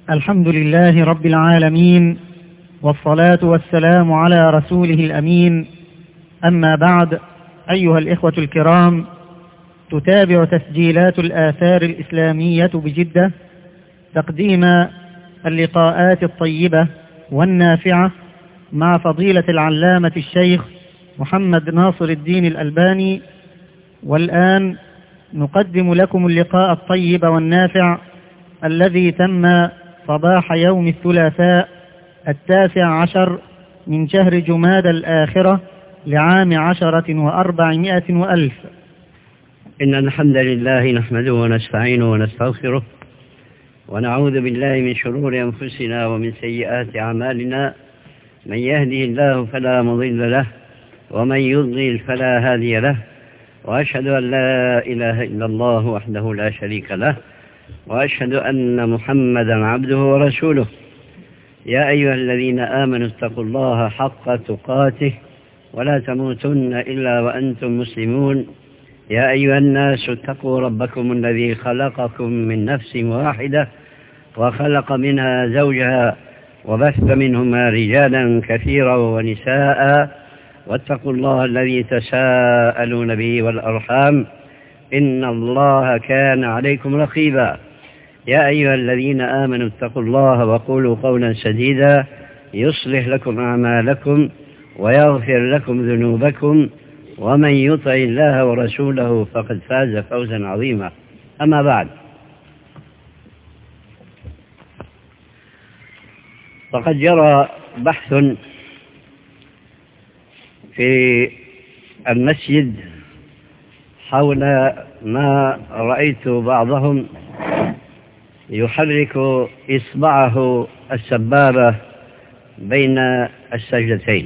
الحمد لله رب العالمين، والصلاة والسلام على رسوله الأمين. أما بعد، أيها الإخوة الكرام، تتابع تسجيلات الآثار الإسلامية بجدة تقديم اللقاءات الطيبة والنافعة مع فضيلة العلامة الشيخ محمد ناصر الدين الألباني. والآن نقدم لكم اللقاء الطيب والنافع الذي تم صباح يوم الثلاثاء 19 من شهر جمادى الآخرة لعام 1400 وألف. إن الحمد لله نحمده ونستعينه ونستغفره ونعوذ بالله من شرور أنفسنا ومن سيئات أعمالنا. من يهده الله فلا مضل له ومن يضلل فلا هادي له، وأشهد أن لا إله إلا الله وحده لا شريك له، وأشهد أن محمدا عبده ورسوله. يا أيها الذين آمنوا اتقوا الله حق تقاته ولا تموتن إلا وأنتم مسلمون. يا أيها الناس اتقوا ربكم الذي خلقكم من نفس واحدة وخلق منها زوجها وبث منهما رجالا كثيرا ونساء، واتقوا الله الذي تساءلون به والأرحام إن الله كان عليكم رقيبا. يا أيها الذين آمنوا اتقوا الله وقولوا قولا سديدا يصلح لكم أعمالكم ويغفر لكم ذنوبكم، ومن يطع الله ورسوله فقد فاز فوزا عظيما. أما بعد، فقد جرى بحث في المسجد حول ما رأيت بعضهم يحرك إصبعه السبابة بين السجدتين،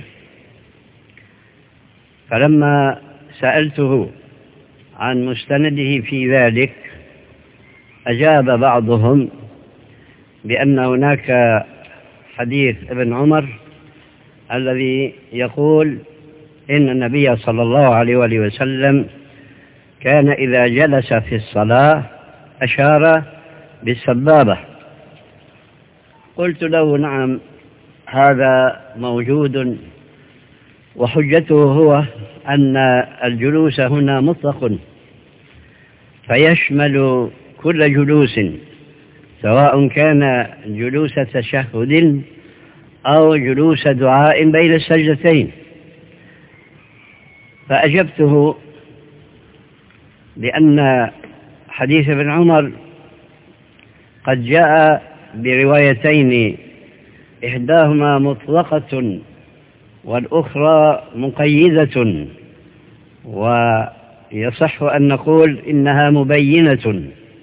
فلما سألته عن مستنده في ذلك أجاب بعضهم بأن هناك حديث ابن عمر الذي يقول إن النبي صلى الله عليه وآله وسلم كان إذا جلس في الصلاة أشار بالسبابة. قلت له نعم، هذا موجود، وحجته هو أن الجلوس هنا مطلق فيشمل كل جلوس، سواء كان جلوس تشهد أو جلوس دعاء بين السجدتين. فأجبته بأن حديث ابن عمر قد جاء بروايتين، إحداهما مطلقة والأخرى مقيدة، ويصح أن نقول إنها مبينة.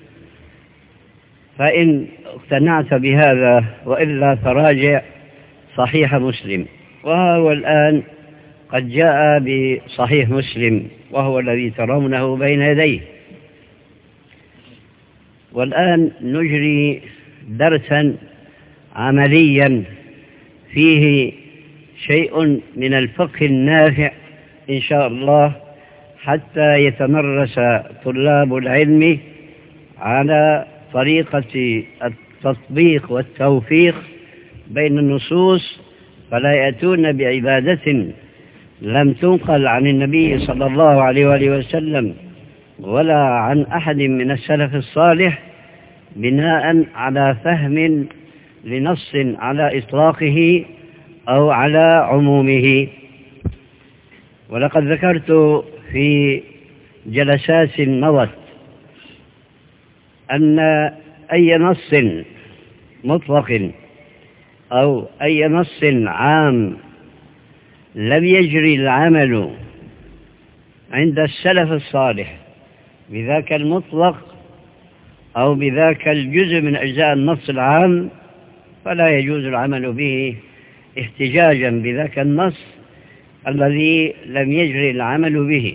فإن اقتنعت بهذا وإلا فراجع صحيح مسلم، وهو الآن قد جاء بصحيح مسلم وهو الذي ترونه بين يديه. والآن نجري درسا عمليا فيه شيء من الفقه النافع إن شاء الله، حتى يتمرس طلاب العلم على طريقة التطبيق والتوفيق بين النصوص، فلا يأتون بعبادة لم تنقل عن النبي صلى الله عليه وآله وسلم ولا عن أحد من السلف الصالح بناء على فهم لنص على إطلاقه أو على عمومه. ولقد ذكرت في جلسات مضت أن أي نص مطلق أو أي نص عام لم يجري العمل عند السلف الصالح بذاك المطلق أو بذاك الجزء من أجزاء النص العام، فلا يجوز العمل به احتجاجا بذاك النص الذي لم يجري العمل به.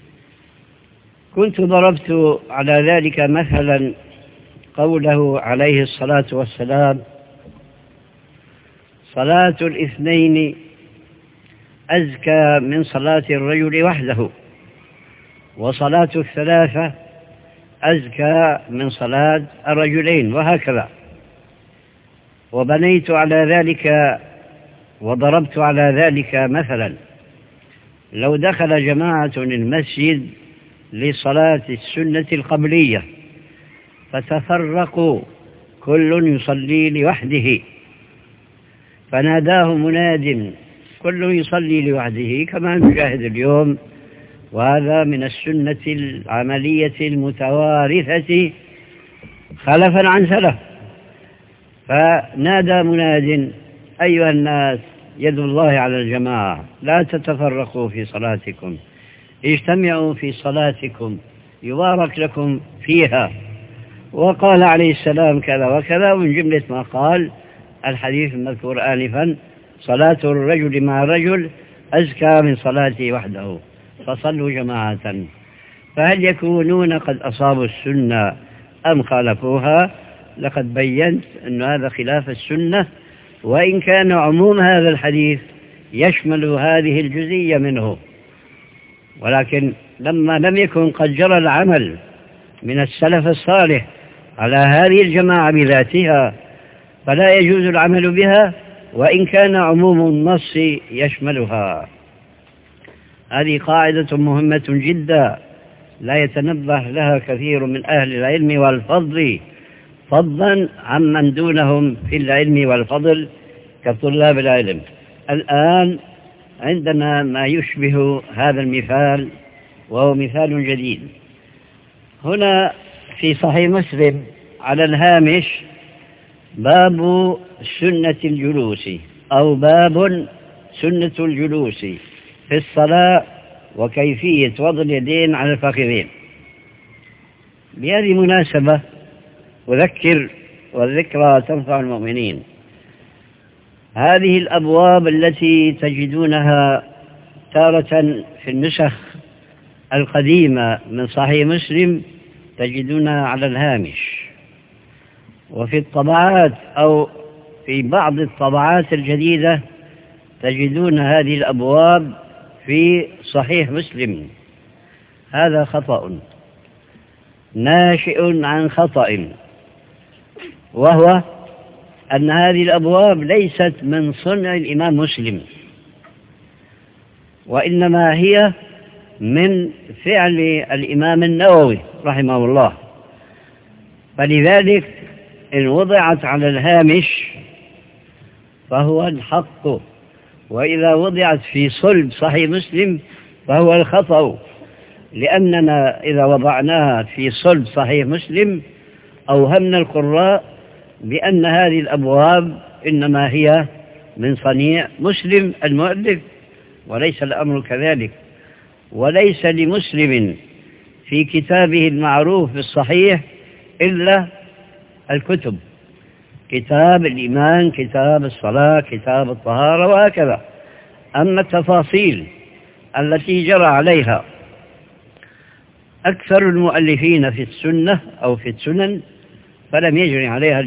كنت ضربت على ذلك مثلا قوله عليه الصلاة والسلام: صلاة الاثنين أزكى من صلاة الرجل وحده، وصلاة الثلاثة أزكى من صلاة الرجلين، وهكذا. وبنيت على ذلك وضربت على ذلك مثلا: لو دخل جماعة المسجد لصلاة السنة القبلية فتفرقوا كل يصلي لوحده، فناداه مناد كل يصلي لوحده كما نشاهد اليوم، وهذا من السنة العملية المتوارثة خلفا عن سلف. فنادى مناد: أيها الناس، يد الله على الجماعة، لا تتفرقوا في صلاتكم، اجتمعوا في صلاتكم يبارك لكم فيها. وقال عليه السلام كذا وكذا، ومن جملة ما قال الحديث المذكور آنفا: صلاة الرجل مع الرجل أزكى من صلاته وحده، فصلوا جماعة. فهل يكونون قد أصابوا السنة أم خالفوها؟ لقد بينت أن هذا خلاف السنة، وإن كان عموم هذا الحديث يشمل هذه الجزئية منه، ولكن لما لم يكن قد جرى العمل من السلف الصالح على هذه الجماعة بذاتها فلا يجوز العمل بها، وإن كان عموم النص يشملها. هذه قاعدة مهمة جدا لا يتنبه لها كثير من أهل العلم والفضل، فضلا عمن دونهم في العلم والفضل كطلاب العلم. الآن عندنا ما يشبه هذا المثال، وهو مثال جديد. هنا في صحيح مسلم على الهامش باب سنة الجلوس، أو باب سنة الجلوس في الصلاة وكيفية وضع اليدين على الفخذين. بهذه المناسبة أذكر، والذكرى تنفع المؤمنين، هذه الأبواب التي تجدونها تارة في النسخ القديمة من صحيح مسلم تجدونها على الهامش، وفي الطبعات أو في بعض الطبعات الجديدة تجدون هذه الأبواب في صحيح مسلم. هذا خطأ ناشئ عن خطأ، وهو أن هذه الأبواب ليست من صنع الإمام مسلم، وإنما هي من فعل الإمام النووي رحمه الله. فلذلك إن وضعت على الهامش فهو الحق، وإذا وضعت في صلب صحيح مسلم فهو الخطأ، لأننا إذا وضعناها في صلب صحيح مسلم أوهمنا القراء بأن هذه الأبواب إنما هي من صنيع مسلم المؤلف، وليس الأمر كذلك. وليس لمسلم في كتابه المعروف بالصحيح إلا الكتب: كتاب الإيمان، كتاب الصلاة، كتاب الطهارة، وهكذا. أما التفاصيل التي جرى عليها أكثر المؤلفين في السنة أو في السنن فلم يجري عليها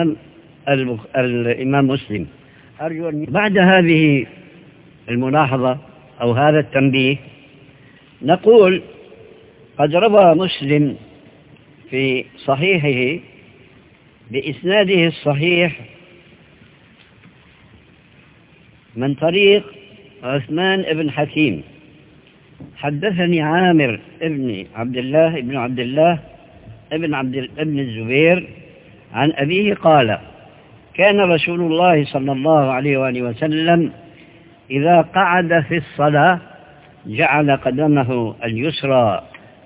الإمام مسلم. أرجو أن بعد هذه الملاحظة أو هذا التنبيه نقول: قد روى مسلم في صحيحه بإسناده الصحيح من طريق عثمان بن حكيم: حدثني عامر ابن عبد الله ابن الزبير عن أبيه قال: كان رسول الله صلى الله عليه وآله وسلم إذا قعد في الصلاة جعل قدمه اليسرى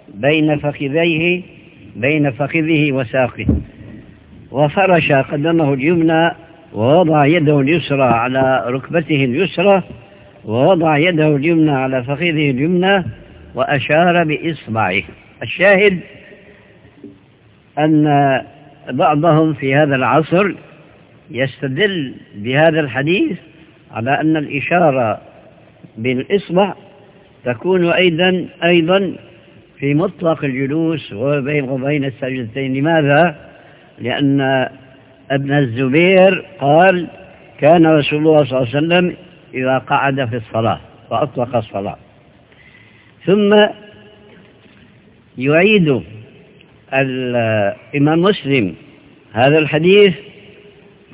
بين فخذه وساقه، وفرش قدمه اليمنى، ووضع يده اليسرى على ركبته اليسرى، ووضع يده اليمنى على فخذه اليمنى، وأشار بإصبعه. الشاهد أن بعضهم في هذا العصر يستدل بهذا الحديث على أن الإشارة بالإصبع تكون أيضا في مطلق الجلوس وبين السجدتين. لماذا؟ لأن ابن الزبير قال: كان رسول الله صلى الله عليه وسلم إذا قعد في الصلاة فأطلق الصلاة. ثم يعيد الإمام مسلم هذا الحديث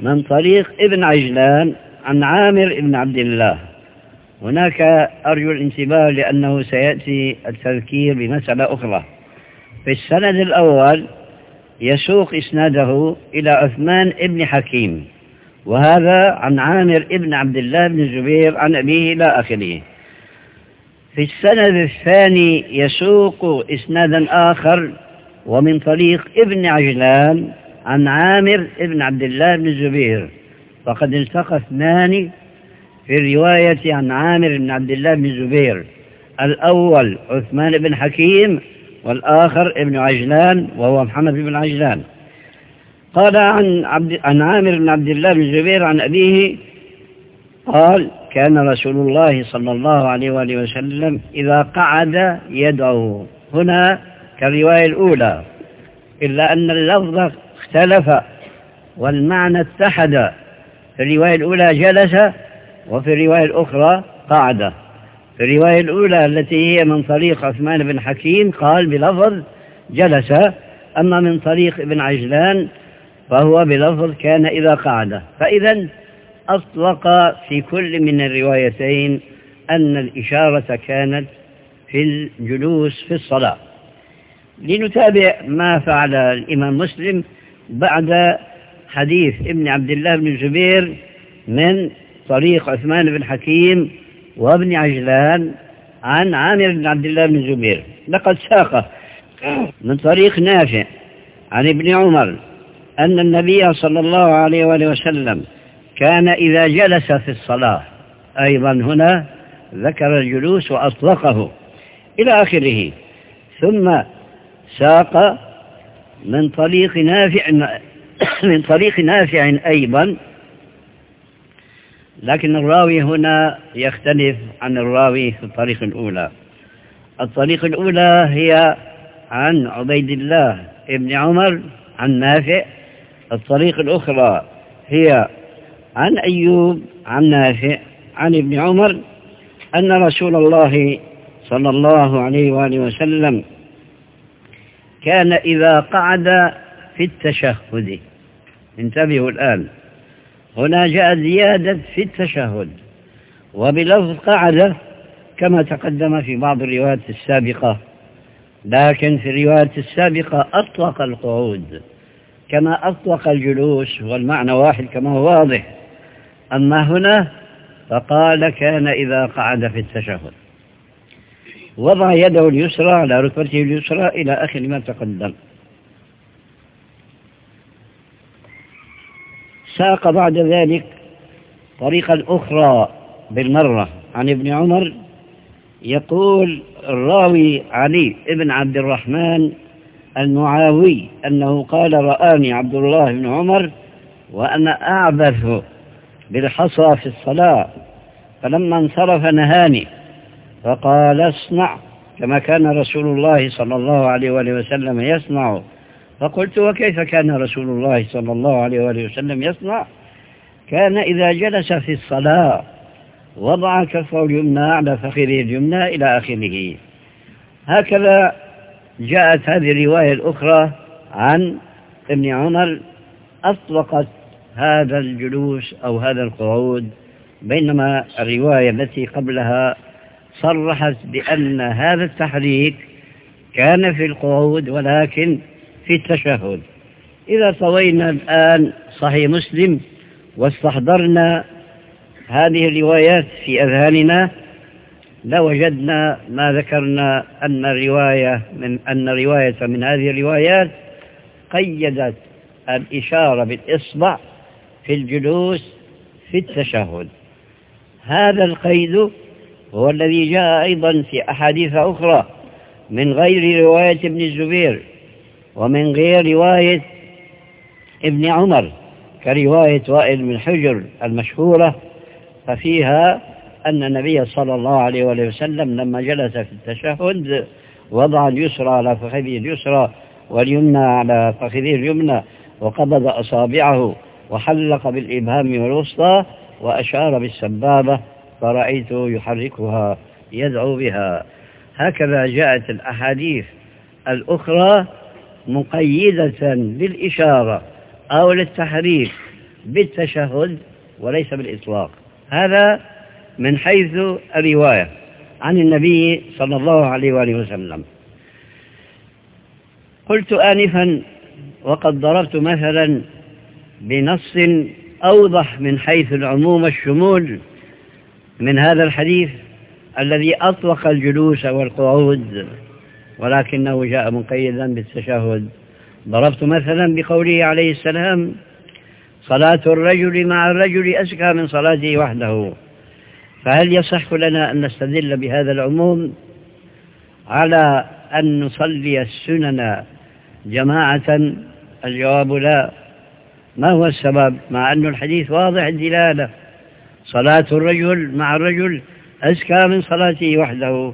من طريق ابن عجلان عن عامر بن عبد الله. هناك أرجو الانتباه لأنه سيأتي التذكير بمسألة أخرى. في السند الأول يسوق إسناده إلى عثمان بن حكيم، وهذا عن عامر بن عبد الله بن الزبير عن أبيه إلى آخره. في السند الثاني يسوق إسنادا آخر ومن طريق ابن عجلان عن عامر بن عبد الله بن الزبير، فقد التقى اثنان في الرواية عن عامر بن عبد الله بن الزبير، الأول عثمان بن حكيم والآخر ابن عجلان وهو محمد بن عجلان. قال عن عامر بن عبد الله بن الزبير عن أبيه قال: كان رسول الله صلى الله عليه وآله وسلم إذا قعد يدعو، هنا كالرواية الأولى، إلا أن اللفظ اختلف والمعنى اتحد. في الرواية الأولى جلس، وفي الرواية الأخرى قعد. في الرواية الأولى التي هي من طريق عثمان بن حكيم قال بلفظ جلس، أما من طريق ابن عجلان فهو بلفظ كان إذا قعد. فإذا أطلق في كل من الروايتين أن الإشارة كانت في الجلوس في الصلاة. لنتابع ما فعل الإمام مسلم بعد حديث ابن عبد الله بن الزبير من طريق عثمان بن حكيم وابن عجلان عن عامر بن عبد الله بن الزبير. لقد ساق من طريق نافع عن ابن عمر أن النبي صلى الله عليه وآله وسلم كان إذا جلس في الصلاة، أيضا هنا ذكر الجلوس وأطلقه إلى آخره. ثم ساق من طريق نافع أيضا، لكن الراوي هنا يختلف عن الراوي في الطريق الأولى. الطريق الأولى هي عن عبيد الله ابن عمر عن نافع، الطريق الأخرى هي عن أيوب عن نافع عن ابن عمر أن رسول الله صلى الله عليه وآله وسلم كان إذا قعد في التشهد. انتبهوا الآن، هنا جاء زيادة في التشهد وبلفظ قعد كما تقدم في بعض الروايات السابقة، لكن في الروايات السابقة أطلق القعود كما أطلق الجلوس، والمعنى واحد كما هو واضح. أما هنا فقال كان إذا قعد في التشهد وضع يده اليسرى على ركبته اليسرى إلى آخر ما تقدم. ساق بعد ذلك طريقا أخرى بالمرة عن ابن عمر، يقول الراوي علي ابن عبد الرحمن المعاوي أنه قال: رآني عبد الله بن عمر وأنا أعبث بالحصى في الصلاة، فلما انصرف نهاني فقال: اصنع كما كان رسول الله صلى الله عليه وآله وسلم يصنع. فقلت: وكيف كان رسول الله صلى الله عليه وآله وسلم يصنع؟ كان إذا جلس في الصلاة وضع كفه اليمنى على فخذه اليمنى إلى آخره. هكذا جاءت هذه الرواية الأخرى عن ابن عمر أطلقت هذا الجلوس أو هذا القعود، بينما الرواية التي قبلها صرحت بأن هذا التحريك كان في القعود ولكن في التشهد. إذا طوينا الآن صحيح مسلم واستحضرنا هذه الروايات في أذهاننا لوجدنا ما ذكرنا أن رواية من هذه الروايات قيدت الإشارة بالإصبع في الجلوس في التشهد. هذا القيد هو الذي جاء أيضا في أحاديث أخرى من غير رواية ابن الزبير ومن غير رواية ابن عمر، كرواية وائل بن حجر المشهورة، ففيها أن النبي صلى الله عليه وسلم لما جلس في التشهد وضع اليسرى على فخذه اليسرى واليمنى على فخذه اليمنى، وقبض أصابعه وحلق بالإبهام والوسطى وأشار بالسبابة، فرأيته يحركها يدعو بها. هكذا جاءت الأحاديث الأخرى مقيدة بالإشارة أو للتحريك بالتشهد وليس بالإطلاق. هذا من حيث الرواية عن النبي صلى الله عليه وآله وسلم. قلت آنفا وقد ضربت مثلا بنص أوضح من حيث العموم والشمول من هذا الحديث الذي أطلق الجلوس والقعود ولكنه جاء مقيدا بالتشهد. ضربت مثلا بقوله عليه السلام: صلاة الرجل مع الرجل أزكى من صلاته وحده. فهل يصح لنا أن نستدل بهذا العموم على أن نصلي السنن جماعة؟ الجواب لا. ما هو السبب مع أن الحديث واضح الدلالة؟ صلاة الرجل مع الرجل أزكى من صلاته وحده.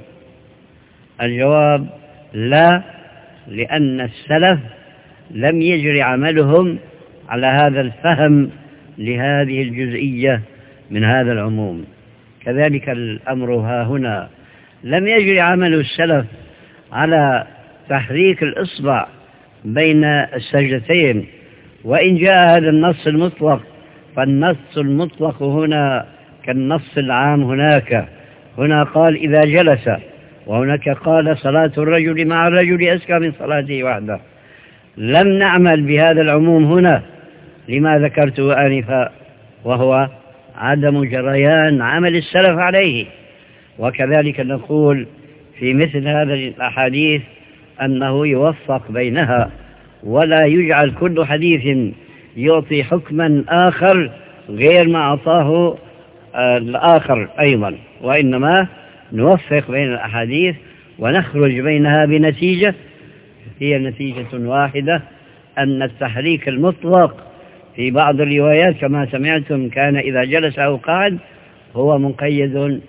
الجواب لا، لأن السلف لم يجري عملهم على هذا الفهم لهذه الجزئية من هذا العموم. كذلك الأمر ها هنا، لم يجري عمل السلف على تحريك الإصبع بين السجدتين. وإن جاء هذا النص المطلق فالنص المطلق هنا كالنص العام هناك. هنا قال إذا جلس، وهناك قال صلاة الرجل مع الرجل أزكى من صلاته وحده. لم نعمل بهذا العموم هنا لما ذكرته آنفا، وهو عدم جريان عمل السلف عليه. وكذلك نقول في مثل هذه الأحاديث أنه يوفق بينها، ولا يجعل كل حديث يعطي حكما آخر غير ما أعطاه الآخر أيضا، وإنما نوفق بين الأحاديث ونخرج بينها بنتيجة هي نتيجة واحدة، أن التحريك المطلق في بعض الروايات كما سمعتم كان إذا جلس أو قعد هو مقيد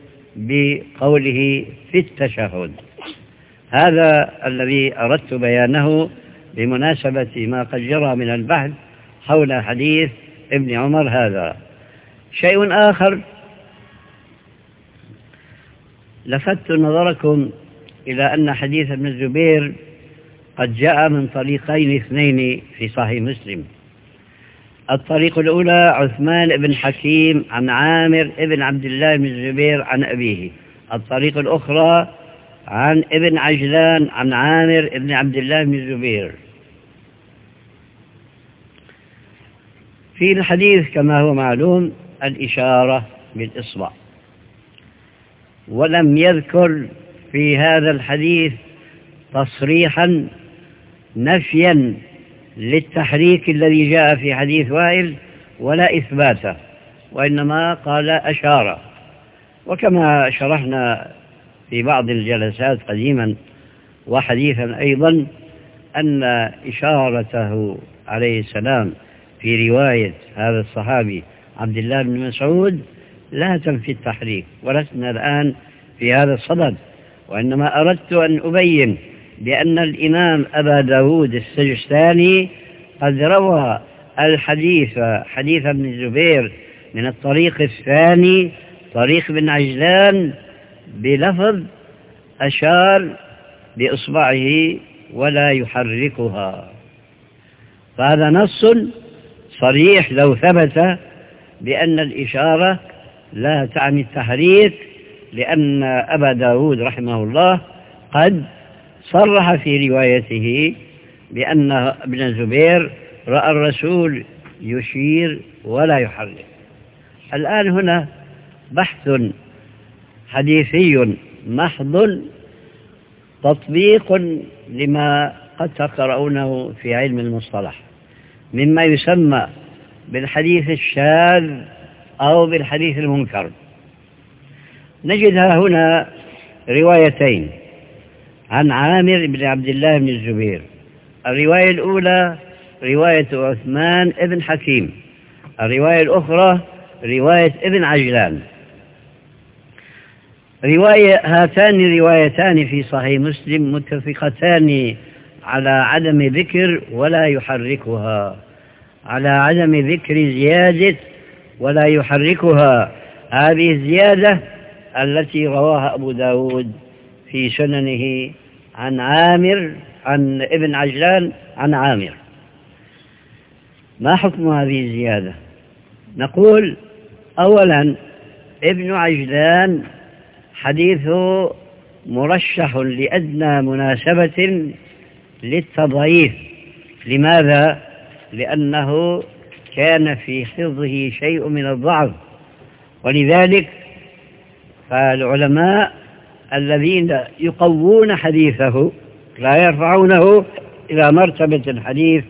بقوله في التشهد. هذا الذي أردت بيانه بمناسبة ما قد جرى من البحث حول حديث ابن عمر هذا. شيء آخر، لفت نظركم إلى أن حديث ابن الزبير قد جاء من طريقين اثنين في صحيح مسلم. الطريق الأولى عثمان بن حكيم عن عامر ابن عبد الله بن الزبير عن أبيه. الطريق الأخرى عن ابن عجلان عن عامر ابن عبد الله بن الزبير. في الحديث كما هو معلوم الإشارة بالإصبع، ولم يذكر في هذا الحديث تصريحا نفيا للتحريك الذي جاء في حديث وائل ولا إثباته، وإنما قال أشار. وكما شرحنا في بعض الجلسات قديما وحديثا أيضا أن إشارته عليه السلام في رواية هذا الصحابي عبد الله بن مسعود لا تنفي التحريك، ولسنا الآن في هذا الصدد، وإنما أردت أن أبين بأن الإمام أبا داود السجستاني قد روى الحديث حديث ابن الزبير من الطريق الثاني طريق بن عجلان بلفظ أشار بإصبعه ولا يحركها. فهذا نص صريح لو ثبت بأن الإشارة لا تعني التحريك، لأن أبا داود رحمه الله قد صرح في روايته بأن ابن الزبير رأى الرسول يشير ولا يحرك. الآن هنا بحث حديثي محض تطبيق لما قد تقرؤونه في علم المصطلح مما يسمى بالحديث الشاذ أو بالحديث المنكر. نجدها هنا روايتين عن عامر بن عبد الله بن الزبير. الرواية الأولى رواية عثمان ابن حكيم، الرواية الأخرى رواية ابن عجلان. هاتان الروايتان في صحيح مسلم متفقتان على عدم ذكر ولا يحركها، على عدم ذكر زيادة ولا يحركها. هذه الزيادة التي رواها أبو داود في سننه عن عامر عن ابن عجلان عن عامر. ما حكم هذه الزيادة؟ نقول أولا ابن عجلان حديثه مرشح لأدنى مناسبة للتضعيف. لماذا؟ لأنه كان في حفظه شيء من الضعف، ولذلك فالعلماء الذين يقوون حديثه لا يرفعونه إلى مرتبة الحديث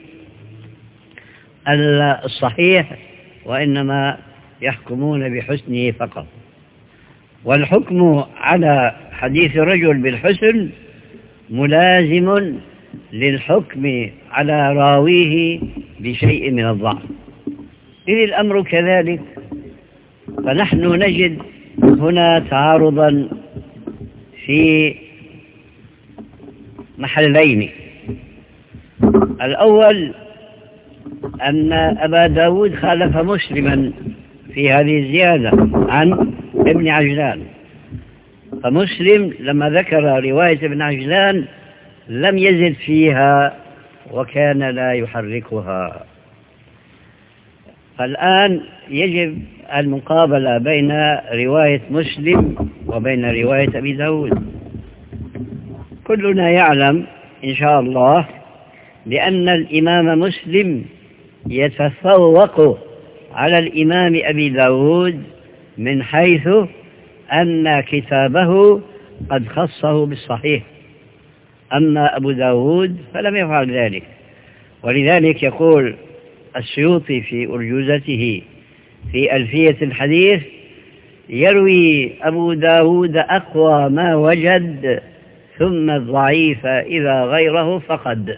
الصحيح، وإنما يحكمون بحسنه فقط. والحكم على حديث الرجل بالحسن ملازم للحكم على راويه بشيء من الضعف. إذ الأمر كذلك، فنحن نجد هنا تعارضا في محلين. الأول أن أبا داود خالف مسلما في هذه الزيادة عن ابن عجلان، فمسلم لما ذكر رواية ابن عجلان لم يزد فيها وكان لا يحركها. فالآن يجب المقابلة بين رواية مسلم وبين رواية أبي داود. كلنا يعلم إن شاء الله بأن الإمام مسلم يتفوق على الإمام أبي داود من حيث أن كتابه قد خصه بالصحيح، أما أبو داود فلم يفعل ذلك. ولذلك يقول السيوطي في أرجوزته في ألفية الحديث: يروي أبو داود أقوى ما وجد، ثم الضعيف إذا غيره فقد.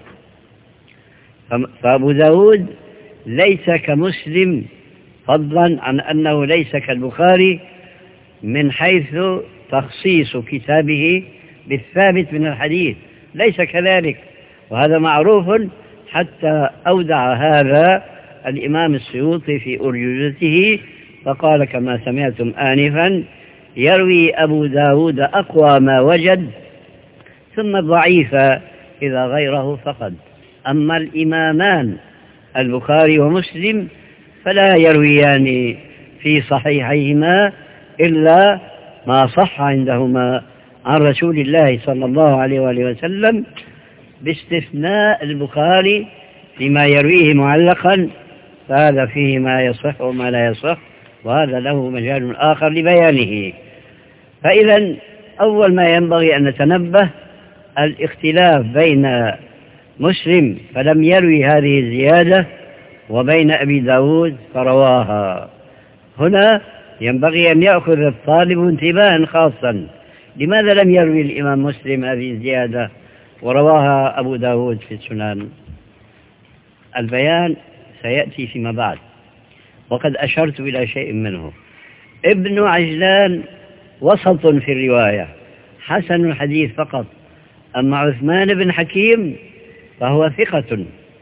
فأبو داود ليس كمسلم، فضلا عن أنه ليس كالبخاري من حيث تخصيص كتابه بالثابت من الحديث، ليس كذلك، وهذا معروف، حتى أودع هذا الإمام السيوطي في أرجوزته فقال كما سمعتم آنفا: يروي أبو داود أقوى ما وجد، ثم الضعيف إذا غيره فقد. أما الإمامان البخاري ومسلم فلا يرويان في صحيحيهما إلا ما صح عندهما عن رسول الله صلى الله عليه وآله وسلم، باستثناء البخاري فيما يرويه معلقا، فهذا فيه ما يصح وما لا يصح، وهذا له مجال آخر لبيانه. فإذا أول ما ينبغي أن نتنبه الاختلاف بين مسلم فلم يروي هذه الزيادة وبين أبي داود فرواها. هنا ينبغي أن يأخذ الطالب انتباها خاصا: لماذا لم يروي الإمام مسلم هذه الزيادة ورواها أبو داود في السنن؟ البيان سيأتي فيما بعد، وقد أشرت إلى شيء منه. ابن عجلان وسط في الرواية، حسن الحديث فقط، أما عثمان بن حكيم فهو ثقة،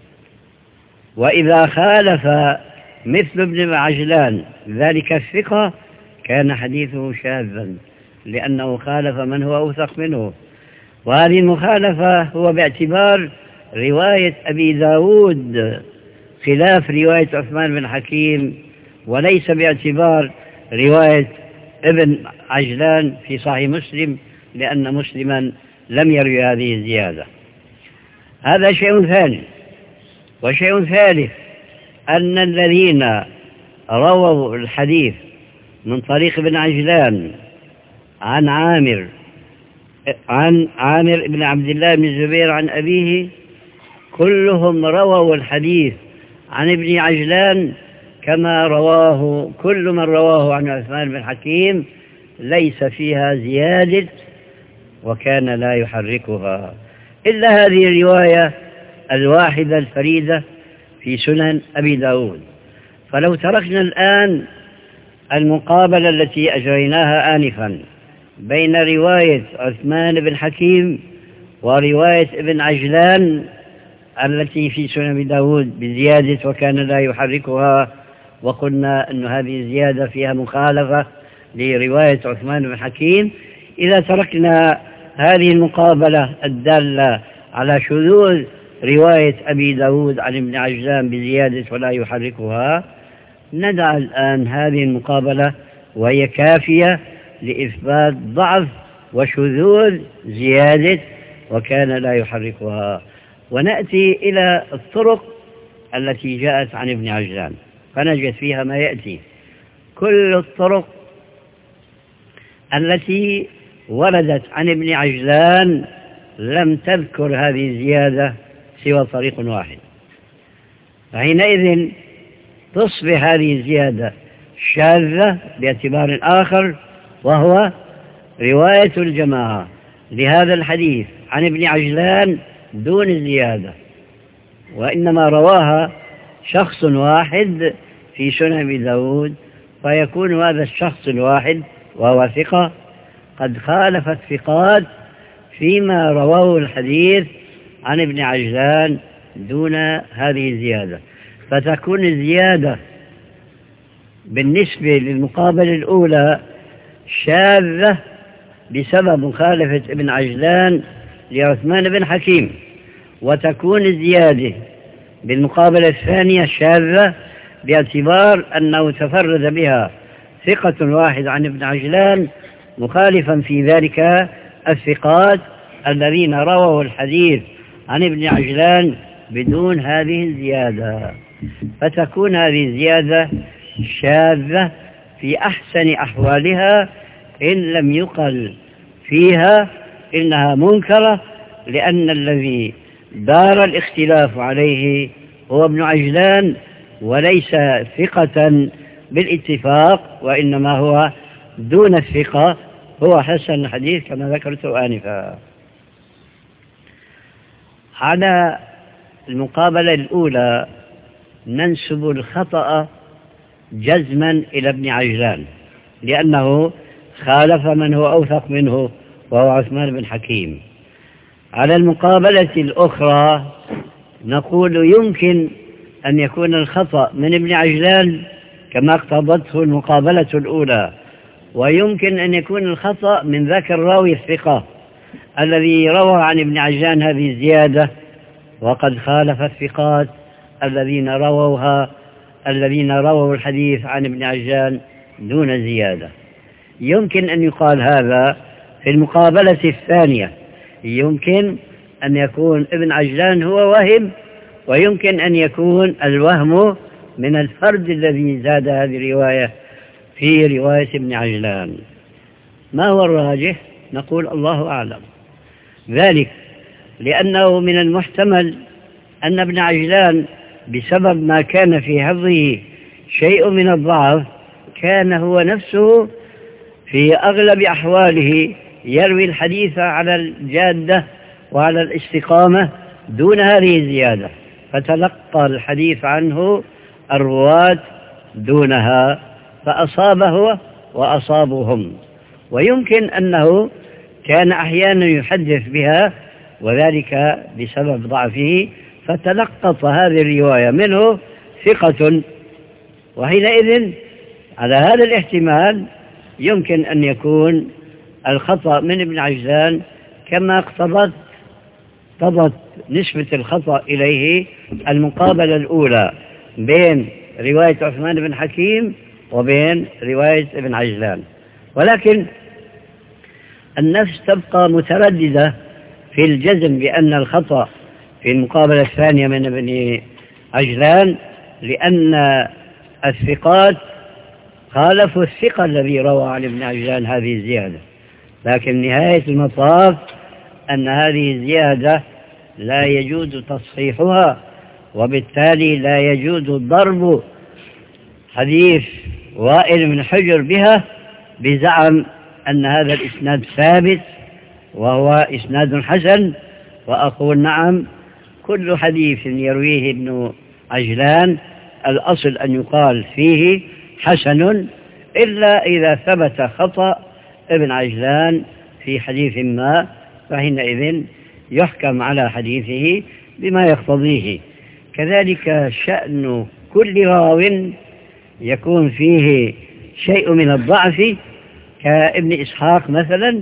وإذا خالف مثل ابن عجلان ذلك الثقة كان حديثه شاذا، لأنه خالف من هو أوثق منه. وهذه المخالفة هو باعتبار رواية أبي داود خلاف رواية عثمان بن حكيم، وليس باعتبار رواية ابن عجلان في صحيح مسلم، لأن مسلما لم يروي هذه الزيادة. هذا شيء ثاني. وشيء ثالث: أن الذين رووا الحديث من طريق ابن عجلان عن عامر بن عبد الله بن الزبير عن أبيه، كلهم رووا الحديث عن ابن عجلان كما رواه كل من رواه عن عثمان بن حكيم، ليس فيها زيادة وكان لا يحركها، إلا هذه الرواية الواحدة الفريدة في سنن أبي داود. فلو تركنا الآن المقابلة التي أجريناها آنفا بين رواية عثمان بن حكيم ورواية ابن عجلان التي في سنن أبي داود بزيادة وكان لا يحركها، وقلنا أن هذه الزيادة فيها مخالفة لرواية عثمان بن حكيم، إذا تركنا هذه المقابلة الدالة على شذوذ رواية أبي داود عن ابن عجلان بزيادة ولا يحركها، ندع الآن هذه المقابلة وهي كافية لإثبات ضعف وشذوذ زيادة وكان لا يحركها، ونأتي إلى الطرق التي جاءت عن ابن عجلان فنجد فيها ما يأتي. كل الطرق التي وردت عن ابن عجلان لم تذكر هذه الزيادة سوى طريق واحد، فحينئذ تصبح هذه الزيادة شاذة باعتبار آخر، وهو رواية الجماعة لهذا الحديث عن ابن عجلان دون الزيادة، وإنما رواها شخص واحد في سنن أبي داود، فيكون هذا الشخص الواحد وهو ثقة قد خالف الثقات فيما رواه الحديث عن ابن عجلان دون هذه الزيادة، فتكون الزيادة بالنسبة للمقابلة الأولى شاذة بسبب مخالفة ابن عجلان لعثمان بن حكيم، وتكون الزيادة بالمقابلة الثانية شاذة باعتبار أنه تفرد بها ثقة واحد عن ابن عجلان مخالفا في ذلك الثقات الذين رووا الحديث عن ابن عجلان بدون هذه الزيادة، فتكون هذه الزيادة شاذة في أحسن أحوالها إن لم يقل فيها إنها منكرة، لأن الذي دار الاختلاف عليه هو ابن عجلان وليس ثقة بالاتفاق، وإنما هو دون الثقة، هو حسن الحديث كما ذكرت آنفا. على المقابلة الأولى ننسب الخطأ جزما إلى ابن عجلان لأنه خالف من هو أوثق منه وهو عثمان بن حكيم. على المقابلة الأخرى نقول يمكن أن يكون الخطأ من ابن عجلان كما اقتضته المقابلة الأولى، ويمكن أن يكون الخطأ من ذاك الراوي الثقة الذي روى عن ابن عجلان هذه الزيادة وقد خالف الثقات الذين رووا الحديث عن ابن عجلان دون زيادة. يمكن أن يقال هذا في المقابلة الثانية، يمكن أن يكون ابن عجلان هو وهم، ويمكن أن يكون الوهم من الفرد الذي زاد هذه الرواية في رواية ابن عجلان. ما هو الراجح؟ نقول الله أعلم، ذلك لأنه من المحتمل أن ابن عجلان بسبب ما كان في حفظه شيء من الضعف كان هو نفسه في أغلب أحواله يروي الحديث على الجادة وعلى الاستقامة دون هذه الزيادة، فتلقى الحديث عنه الرواة دونها، فأصابه هو وأصابهم. ويمكن أنه كان أحيانا يحدث بها وذلك بسبب ضعفه، فتلقط هذه الرواية منه ثقة، وحينئذ على هذا الاحتمال يمكن أن يكون الخطأ من ابن عجلان كما اقتضت نسبة الخطأ إليه المقابلة الأولى بين رواية عثمان بن حكيم وبين رواية ابن عجلان. ولكن النفس تبقى مترددة في الجزم بأن الخطأ في المقابلة الثانية من ابن عجلان، لأن الثقات خالفوا الثقة الذي روى عن ابن عجلان هذه الزيادة، لكن نهاية المطاف أن هذه الزيادة لا يجوز تصحيحها، وبالتالي لا يجوز ضرب حديث وائل بن حجر بها بزعم أن هذا الإسناد ثابت وهو إسناد حسن. وأقول نعم، كل حديث يرويه ابن عجلان الأصل أن يقال فيه حسن، إلا إذا ثبت خطأ ابن عجلان في حديث ما، فحينئذ يحكم على حديثه بما يقتضيه. كذلك شأن كل راو يكون فيه شيء من الضعف كابن إسحاق مثلا،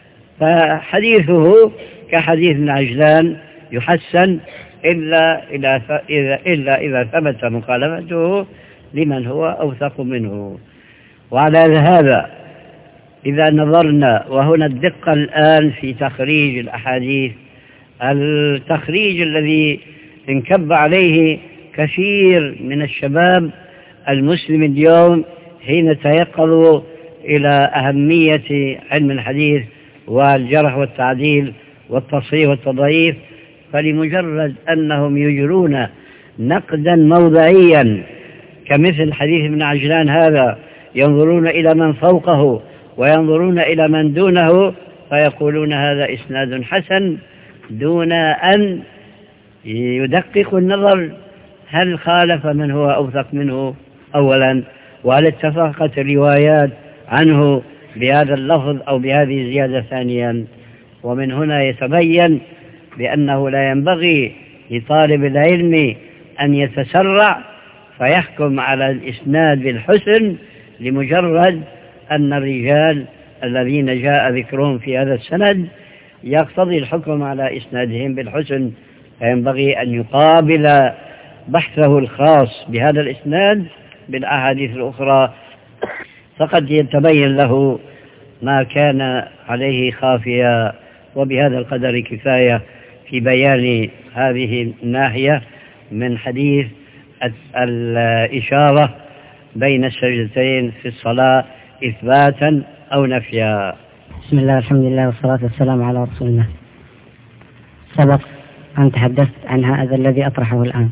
فحديثه كحديث ابن عجلان يحسن إلا إذا ثبت مخالفته لمن هو أوثق منه. وعلى هذا إذا نظرنا، وهنا الدقة الآن في تخريج الأحاديث، التخريج الذي انكب عليه كثير من الشباب المسلم اليوم حين تيقظوا إلى أهمية علم الحديث والجرح والتعديل والتصحيح والتضعيف، فلمجرد أنهم يجرون نقدا موضعيا كمثل حديث ابن عجلان هذا، ينظرون إلى من فوقه وينظرون إلى من دونه فيقولون هذا إسناد حسن، دون أن يدققوا النظر هل خالف من هو أوثق منه أولا، وهل اتفقت الروايات عنه بهذا اللفظ أو بهذه الزيادة ثانيا. ومن هنا يتبين بأنه لا ينبغي لطالب العلم أن يتسرع فيحكم على الإسناد بالحسن لمجرد أن الرجال الذين جاء ذكرهم في هذا السند يقتضي الحكم على إسنادهم بالحسن، فينبغي أن يقابل بحثه الخاص بهذا الإسناد بالأحاديث الأخرى، فقد يتبين له ما كان عليه خافيا. وبهذا القدر كفاية في بيان هذه الناحية من حديث الإشارة بين السجدتين في الصلاة إثباتا أو نفيا. بسم الله الحمد لله والصلاة والسلام على رسول الله. سبق أن تحدثت عن هذا الذي أطرحه الآن،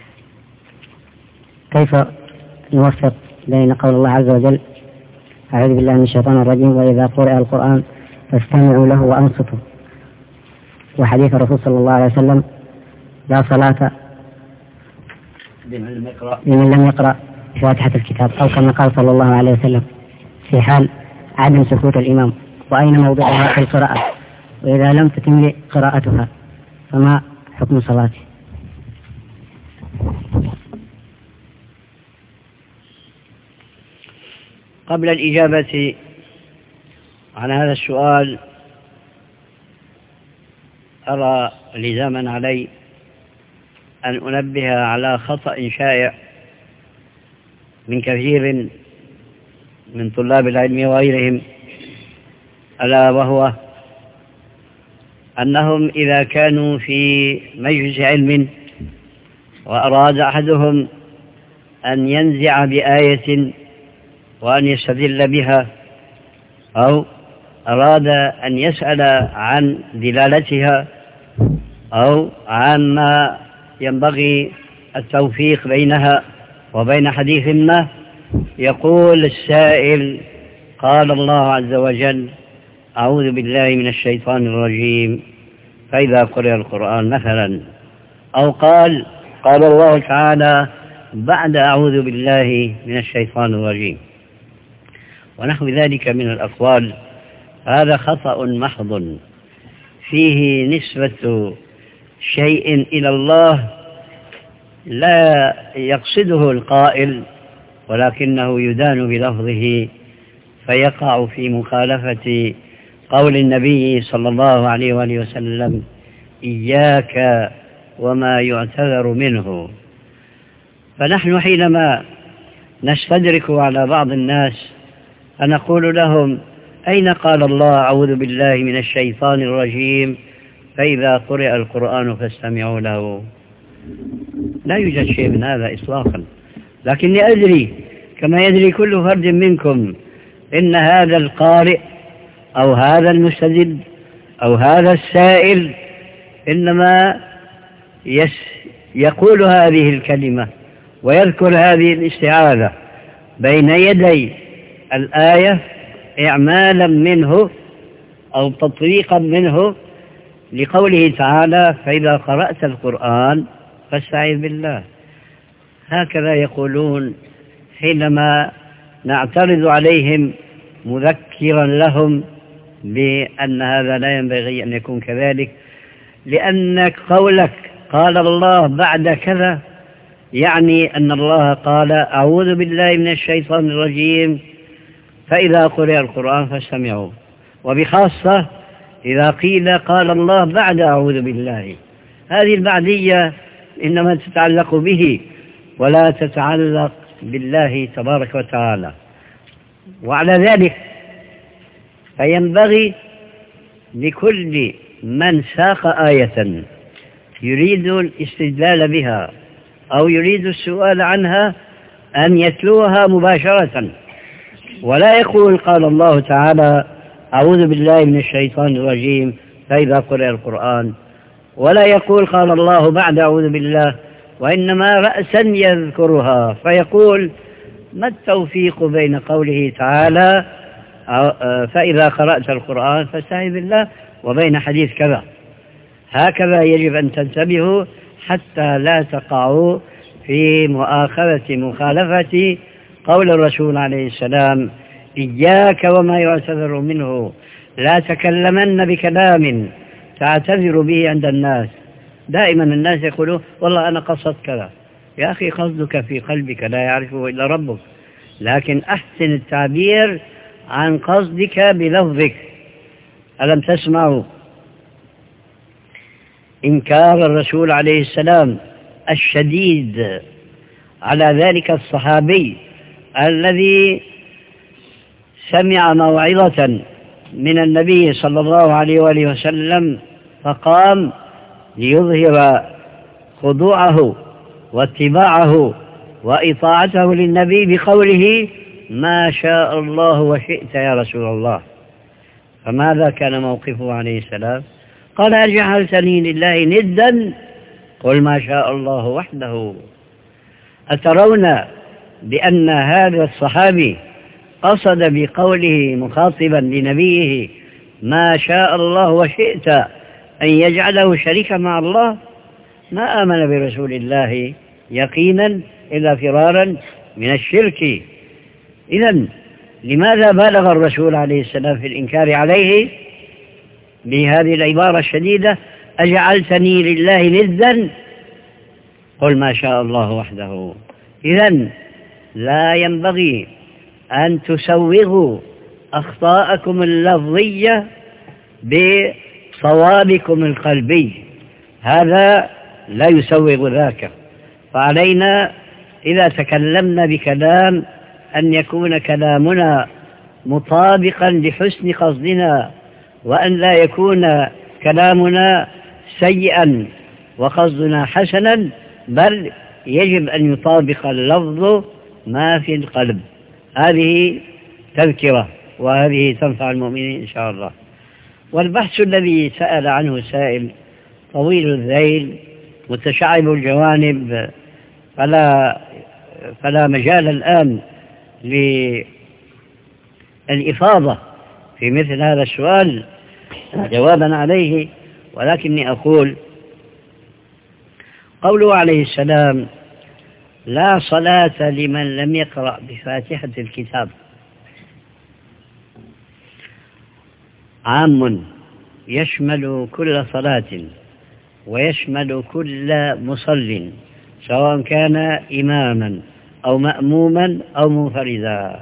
كيف نوفق بين قول الله عز وجل أعوذ بالله من الشيطان الرجيم وإذا قرئ القرآن فاستمعوا له وأنصتوا، وحديث الرسول صلى الله عليه وسلم لا صلاة لمن لم يقرأ فاتحة الكتاب، أو كما قال صلى الله عليه وسلم في حال عدم سكوت الإمام، وأين موضعها في القراءة، وإذا لم تتم قراءتها فما حكم صلاته؟ قبل الإجابة عن هذا السؤال أرى لزاما علي أن أنبه على خطأ شائع من كثير من طلاب العلم وغيرهم، ألا وهو أنهم إذا كانوا في مجلس علم وأراد أحدهم أن ينزع بآية وأن يستدل بها، أو أراد أن يسأل عن دلالتها أو عما ينبغي التوفيق بينها وبين حديث ما، يقول السائل قال الله عز وجل أعوذ بالله من الشيطان الرجيم فإذا قرئ القرآن مثلا، أو قال الله تعالى بعد أعوذ بالله من الشيطان الرجيم، ونحو ذلك من الأقوال. هذا خطأ محض فيه نسبة شيء إلى الله لا يقصده القائل، ولكنه يدان بلفظه فيقع في مخالفة قول النبي صلى الله عليه وآله وسلم إياك وما يعتذر منه. فنحن حينما نستدرك على بعض الناس فنقول لهم أين قال الله أعوذ بالله من الشيطان الرجيم فإذا قرئ القرآن فاستمعوا له؟ لا يوجد شيء من هذا إطلاقا، لكني أدري كما يدري كل فرد منكم إن هذا القارئ أو هذا المستدل أو هذا السائل إنما يقول هذه الكلمة ويذكر هذه الاستعاذة بين يدي الآية إعمالا منه أو تطبيقا منه لقوله تعالى فإذا قرأت القرآن فاستعذ بالله. هكذا يقولون حينما نعترض عليهم مذكرا لهم بأن هذا لا ينبغي أن يكون كذلك، لأنك قولك قال الله بعد كذا يعني أن الله قال أعوذ بالله من الشيطان الرجيم فإذا قرئ القرآن فاستمعوا، وبخاصة إذا قيل قال الله بعد أعوذ بالله. هذه البعدية إنما تتعلق به ولا تتعلق بالله تبارك وتعالى. وعلى ذلك فينبغي لكل من ساق آية يريد الاستدلال بها أو يريد السؤال عنها أن يتلوها مباشرة، ولا يقول قال الله تعالى أعوذ بالله من الشيطان الرجيم فإذا قرأ القرآن، ولا يقول قال الله بعد أعوذ بالله، وإنما رأسا يذكرها فيقول ما التوفيق بين قوله تعالى فإذا قرأت القرآن فاستعذ بالله وبين حديث كذا. هكذا يجب أن تنتبهوا حتى لا تقعوا في مخالفة قول الرسول عليه السلام إياك وما يعتذر منه، لا تكلمن بكلام تعتذر به عند الناس. دائما الناس يقولون والله أنا قصدت كذا، يا أخي قصدك في قلبك لا يعرفه إلا ربك، لكن أحسن التعبير عن قصدك بلفظك. ألم تسمعوا إنكار الرسول عليه السلام الشديد على ذلك الصحابي الذي سمع موعظة من النبي صلى الله عليه وآله وسلم فقام ليظهر خضوعه واتباعه وإطاعته للنبي بقوله ما شاء الله وشئت يا رسول الله. فماذا كان موقفه عليه السلام؟ قال أجعلتني لله ندا قل ما شاء الله وحده. أترون بأن هذا الصحابي قصد بقوله مخاطبا لنبيه ما شاء الله وشئت أن يجعله شريكا مع الله؟ ما آمن برسول الله يقينا إلا فرارا من الشرك. إذن لماذا بالغ الرسول عليه السلام في الإنكار عليه بهذه العبارة الشديدة أجعلتني لله ندا قل ما شاء الله وحده؟ إذن لا ينبغي أن تسوغوا أخطاءكم اللفظية بصوابكم القلبي، هذا لا يسوغ ذاك. فعلينا إذا تكلمنا بكلام أن يكون كلامنا مطابقا لحسن قصدنا، وأن لا يكون كلامنا سيئا وقصدنا حسنا، بل يجب أن يطابق اللفظ ما في القلب. هذه تذكرة وهذه تنفع المؤمنين إن شاء الله. والبحث الذي سأل عنه سائل طويل الذيل متشعب الجوانب، فلا مجال الآن للإفاضة في مثل هذا السؤال جوابا عليه، ولكني أقول قوله عليه السلام لا صلاة لمن لم يقرأ بفاتحة الكتاب عام يشمل كل صلاة ويشمل كل مصل سواء كان إماما أو مأموما أو منفردا،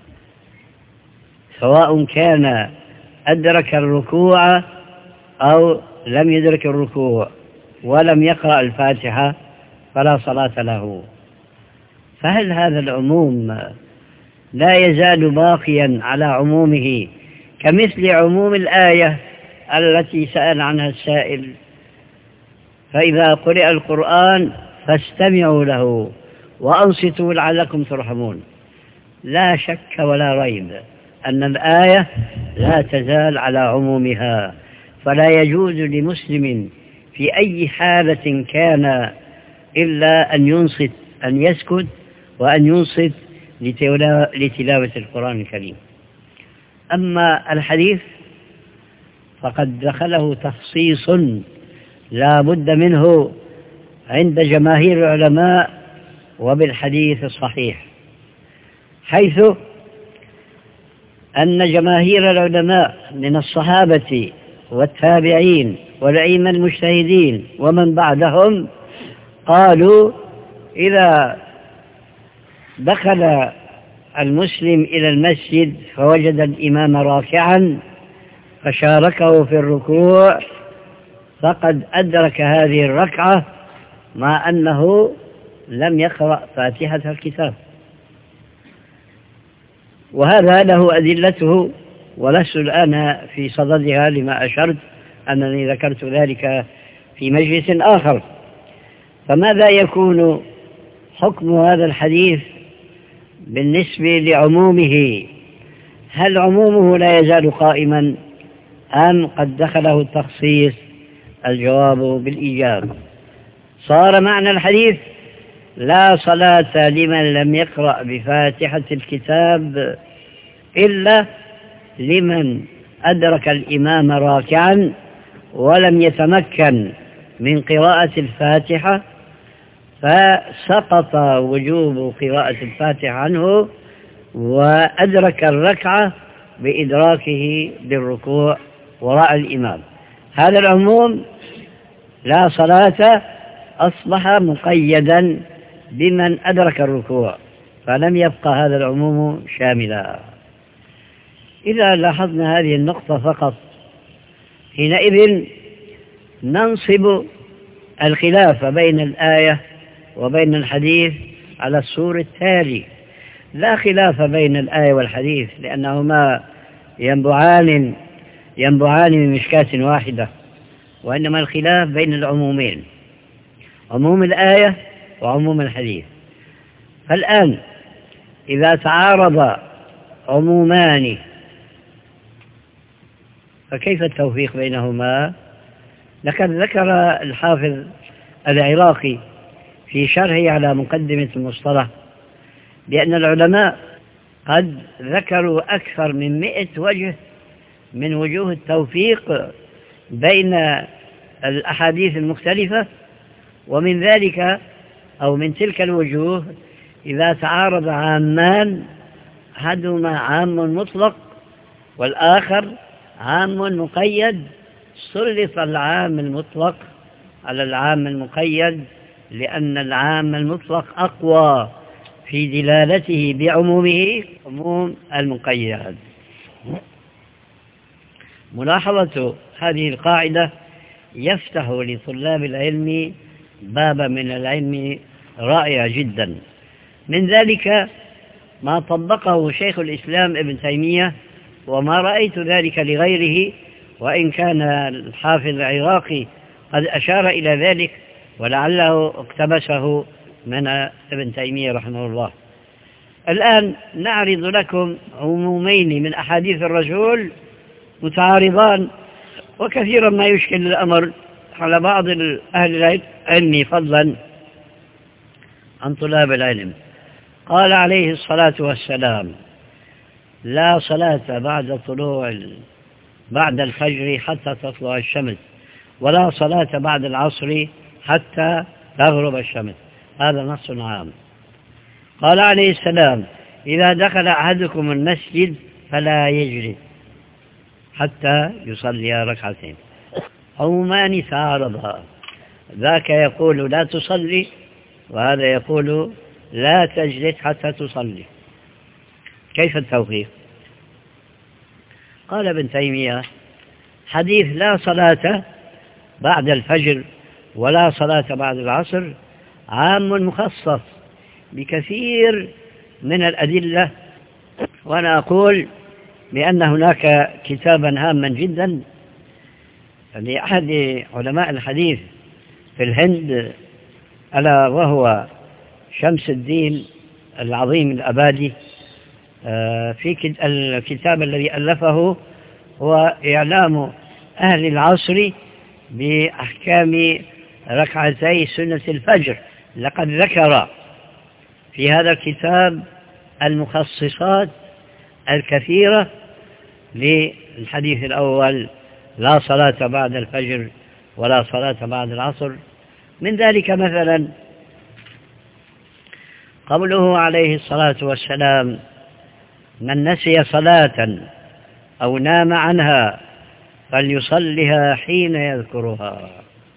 سواء كان أدرك الركوع أو لم يدرك الركوع ولم يقرأ الفاتحة فلا صلاة له. فهل هذا العموم لا يزال باقيا على عمومه كمثل عموم الآية التي سأل عنها السائل فإذا قرئ القرآن فاستمعوا له وأنصتوا لعلكم ترحمون؟ لا شك ولا ريب أن الآية لا تزال على عمومها، فلا يجوز لمسلم في أي حالة كان إلا أن يسكت وأن ينصت لتلاوة القرآن الكريم. أما الحديث فقد دخله تخصيص لا بد منه عند جماهير العلماء وبالحديث الصحيح، حيث أن جماهير العلماء من الصحابة والتابعين والأئمة المجتهدين ومن بعدهم قالوا إذا دخل المسلم إلى المسجد فوجد الإمام راكعا فشاركه في الركوع فقد أدرك هذه الركعة مع أنه لم يقرأ فاتحة الكتاب، وهذا له أدلته، ولست الآن في صددها لما أشرت أنني ذكرت ذلك في مجلس آخر. فماذا يكون حكم هذا الحديث بالنسبة لعمومه؟ هل عمومه لا يزال قائما أم قد دخله التخصيص؟ الجواب بالإيجاب. صار معنى الحديث لا صلاة لمن لم يقرأ بفاتحة الكتاب إلا لمن أدرك الإمام راكعا ولم يتمكن من قراءة الفاتحة، فسقط وجوب قراءة الفاتحة عنه وأدرك الركعة بإدراكه بالركوع وراء الإمام. هذا العموم لا صلاة أصبح مقيدا بمن أدرك الركوع، فلم يبقى هذا العموم شاملا. إذا لاحظنا هذه النقطة فقط حينئذ ننصب الخلاف بين الآية وبين الحديث على الصور التالي: لا خلاف بين الآية والحديث لأنهما ينبعان من مشكاة واحدة، وإنما الخلاف بين العمومين، عموم الآية وعموم الحديث. فالآن إذا تعارض عمومان فكيف التوفيق بينهما؟ لقد ذكر الحافظ العراقي في شرحه على مقدمة المصطلح بأن العلماء قد ذكروا أكثر من 100 وجه من وجوه التوفيق بين الأحاديث المختلفة، ومن ذلك أو من تلك الوجوه إذا تعارض عامان، أحدهما عام مطلق والآخر عام مقيد، سلط العام المطلق على العام المقيد لأن العام المطلق أقوى في دلالته بعمومه عموم المقيد. ملاحظة هذه القاعدة يفتح لطلاب العلم بابا من العلم رائع جدا. من ذلك ما طبقه شيخ الإسلام ابن تيمية، وما رأيت ذلك لغيره، وإن كان الحافظ العراقي قد أشار إلى ذلك ولعله اقتبسه من ابن تيمية رحمه الله. الآن نعرض لكم عمومين من أحاديث الرسول متعارضان، وكثيرا ما يشكل الأمر على بعض أهل العلم فضلا عن طلاب العلم. قال عليه الصلاة والسلام: لا صلاة بعد الفجر حتى تطلع الشمس، ولا صلاة بعد العصر حتى تغرب الشمس. هذا نص عام. قال عليه السلام: إذا دخل أحدكم المسجد فلا يجلس حتى يصلي ركعتين. عمومان تعارضا، ذاك يقول لا تصلي وهذا يقول لا تجلس حتى تصلي. كيف التوفيق؟ قال ابن تيمية: حديث لا صلاة بعد الفجر ولا صلاة بعد العصر عام مخصص بكثير من الأدلة، وأنا أقول بأن هناك كتابا هاما جدا لأحد علماء الحديث في الهند، ألا وهو شمس الدين العظيم الأبادي، في الكتاب الذي ألفه هو إعلام أهل العصر بأحكام ركعتي سنة الفجر. لقد ذكر في هذا الكتاب المخصصات الكثيرة للحديث الأول: لا صلاة بعد الفجر ولا صلاة بعد العصر. من ذلك مثلا قوله عليه الصلاة والسلام: من نسي صلاة أو نام عنها فليصلها حين يذكرها.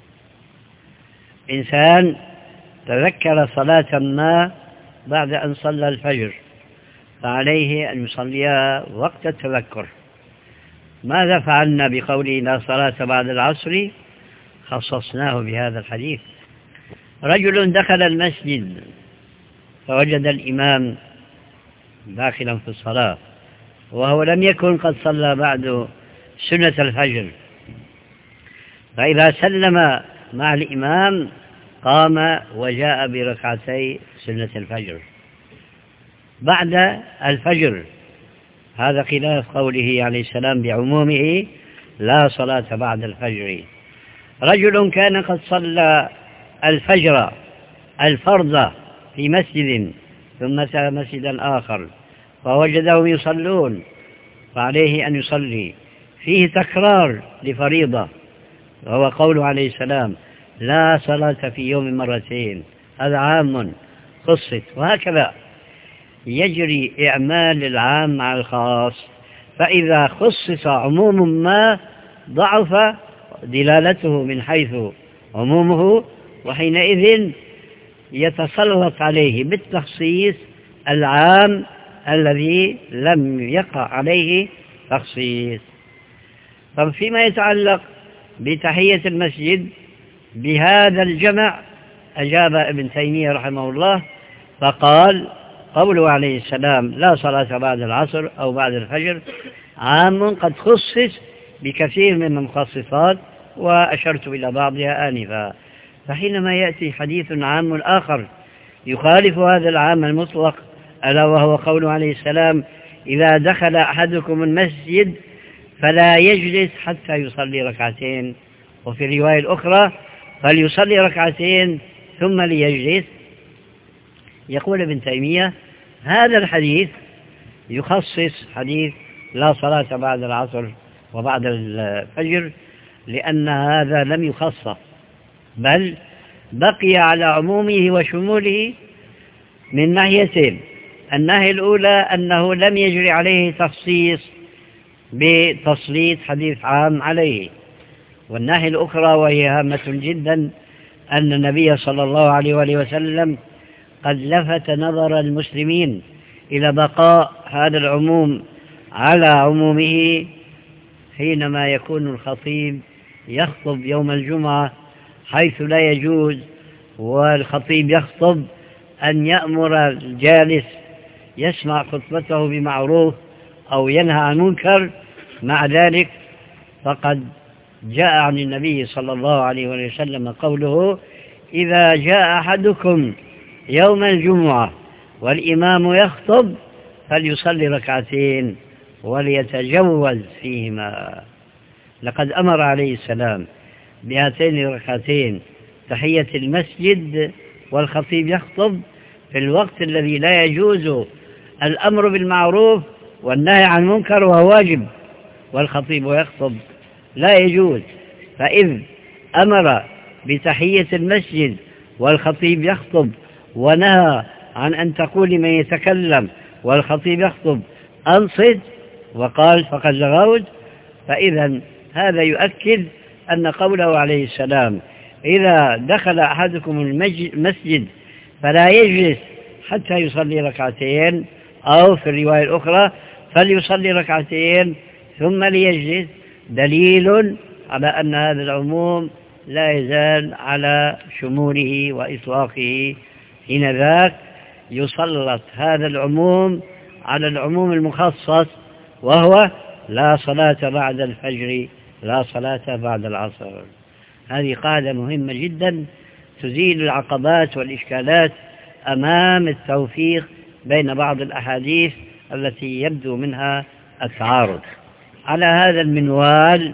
إنسان تذكر صلاة ما بعد أن صلى الفجر فعليه أن يصليها وقت التذكر. ماذا فعلنا بقوله لا صلاة بعد العصر؟ خصصناه بهذا الحديث. رجل دخل المسجد فوجد الإمام داخلا في الصلاة، وهو لم يكن قد صلى بعد سنة الفجر، فإذا سلم مع الإمام قام وجاء بركعتي سنة الفجر بعد الفجر. هذا خلاف قوله عليه السلام بعمومه لا صلاة بعد الفجر. رجل كان قد صلى الفجر الفرض في مسجد ثم أتى مسجدا آخر فوجدهم يصلون، فعليه أن يصلي، فيه تكرار لفريضة، وهو قوله عليه السلام لا صلاة في يوم مرتين، هذا عام خصت. وهكذا يجري إعمال العام مع الخاص، فإذا خصص عموم ما ضعف دلالته من حيث عمومه، وحينئذ يتسلط عليه بالتخصيص العام الذي لم يقع عليه تخصيص. فيما يتعلق بتحية المسجد بهذا الجمع أجاب ابن تيمية رحمه الله فقال قوله عليه السلام لا صلاة بعد العصر أو بعد الفجر عام قد خصص بكثير من المخصصات، وأشرت إلى بعضها آنفا. فحينما يأتي حديث عام آخر يخالف هذا العام المطلق، ألا وهو قوله عليه السلام إذا دخل أحدكم المسجد فلا يجلس حتى يصلي ركعتين، وفي الرواية الأخرى فليصلي ركعتين ثم ليجلس. يقول ابن تيمية هذا الحديث يخصص حديث لا صلاة بعد العصر وبعد الفجر، لأن هذا لم يخصص بل بقي على عمومه وشموله من ناحيتين. الناحية الأولى أنه لم يجري عليه تخصيص بتسليط حديث عام عليه، والناحية الأخرى وهي هامة جدا أن النبي صلى الله عليه وآله وسلم قد لفت نظر المسلمين إلى بقاء هذا العموم على عمومه حينما يكون الخطيب يخطب يوم الجمعة، حيث لا يجوز والخطيب يخطب أن يأمر الجالس يسمع خطبته بمعروف أو ينهى عن منكر. مع ذلك فقد جاء عن النبي صلى الله عليه وسلم قوله إذا جاء أحدكم يوم الجمعة والإمام يخطب فليصلي ركعتين وليتجوز فيهما. لقد أمر عليه السلام بهاتين الركعتين تحية المسجد والخطيب يخطب في الوقت الذي لا يجوز الأمر بالمعروف والنهي عن المنكر وهو واجب، والخطيب يخطب لا يجوز. فإذ أمر بتحية المسجد والخطيب يخطب ونهى عن أن تقول لمن يتكلم والخطيب يخطب أنصت وقال فقد لغوت، فإذا هذا يؤكد أن قوله عليه السلام إذا دخل أحدكم المسجد فلا يجلس حتى يصلي ركعتين، أو في الرواية الأخرى فليصلي ركعتين ثم ليجلس، دليل على أن هذا العموم لا يزال على شموله وإطلاقه. حين ذاك يسلط هذا العموم على العموم المخصص، وهو لا صلاة بعد الفجر لا صلاة بعد العصر. هذه قاعدة مهمة جدا تزيل العقبات والإشكالات أمام التوفيق بين بعض الأحاديث التي يبدو منها التعارض. على هذا المنوال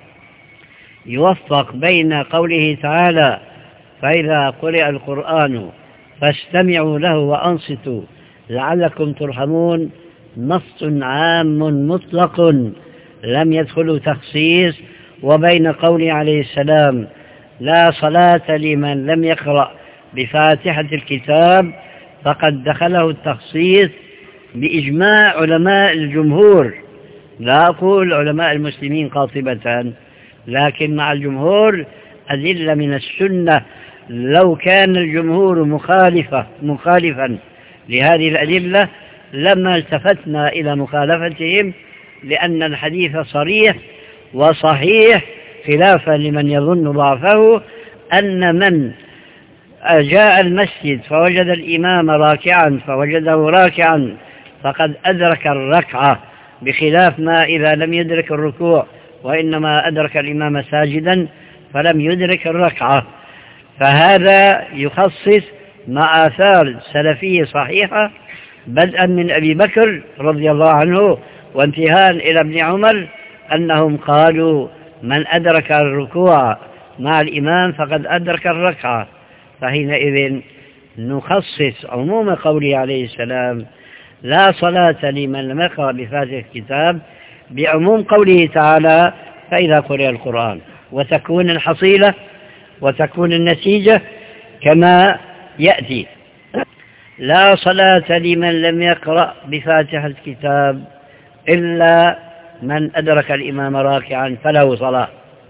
يوفق بين قوله تعالى فإذا قرئ القرآن فاستمعوا له وأنصتوا لعلكم ترحمون، نص عام مطلق لم يدخل تخصيص، وبين قوله عليه السلام لا صلاة لمن لم يقرأ بفاتحة الكتاب فقد دخله التخصيص بإجماع علماء الجمهور، لا أقول علماء المسلمين قاطبة، لكن مع الجمهور أدلة من السنة. لو كان الجمهور مخالفا لهذه الأدلة لما التفتنا إلى مخالفتهم، لأن الحديث صريح وصحيح خلافا لمن يظن ضعفه، أن من جاء المسجد فوجد الإمام راكعا فوجده راكعا فقد أدرك الركعة، بخلاف ما إذا لم يدرك الركوع وإنما أدرك الإمام ساجدا فلم يدرك الركعة. فهذا يخصص مع آثار سلفية صحيحة بدءا من أبي بكر رضي الله عنه وانتهاء إلى ابن عمر أنهم قالوا من أدرك الركوع مع الإمام فقد أدرك الركعة. فحينئذ نخصص عموم قوله عليه السلام لا صلاة لمن لم يقرأ بفاتحة الكتاب بعموم قوله تعالى فإذا قرئ القرآن، وتكون الحصيلة وتكون النتيجة كما يأتي: لا صلاة لمن لم يقرأ بفاتحة الكتاب إلا من أدرك الإمام راكعا فله صلاة.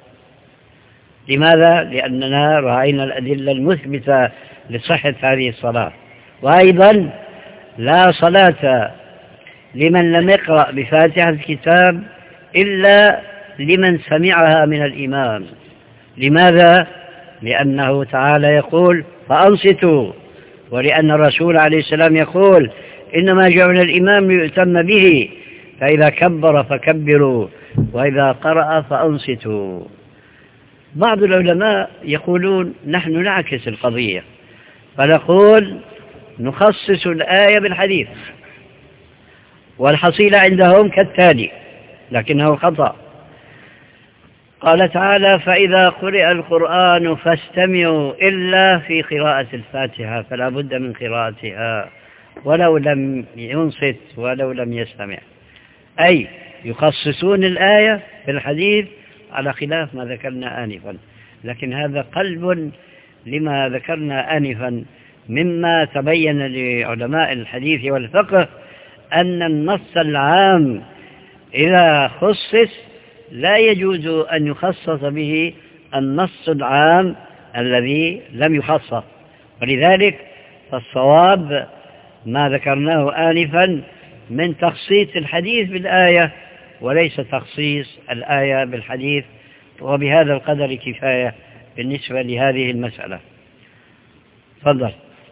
لماذا؟ لأننا رأينا الأدلة المثبتة لصحة هذه الصلاة. وأيضا لا صلاة لمن لم يقرأ بفاتحة الكتاب إلا لمن سمعها من الإمام. لماذا؟ لأنه تعالى يقول فأنصتوا، ولأن الرسول عليه السلام يقول إنما جعل الإمام ليؤتم به، فإذا كبر فكبروا وإذا قرأ فأنصتوا. بعض العلماء يقولون نحن نعكس القضية، فنقول نخصص الآية بالحديث، والحصيلة عندهم كالتالي لكنه خطأ. قال تعالى فإذا قرئ القرآن فاستمعوا إلا في قراءة الفاتحة، فلا بد من قراءتها ولو لم ينصت ولو لم يستمع، أي يخصصون الآية في الحديث على خلاف ما ذكرنا آنفا. لكن هذا قلب لما ذكرنا آنفا مما تبين لعلماء الحديث والفقه أن النص العام إذا خصص لا يجوز أن يخصص به النص العام الذي لم يخصص. ولذلك فالصواب ما ذكرناه آنفا من تخصيص الحديث بالآية وليس تخصيص الآية بالحديث. وبهذا القدر كفاية بالنسبة لهذه المسألة. تفضل.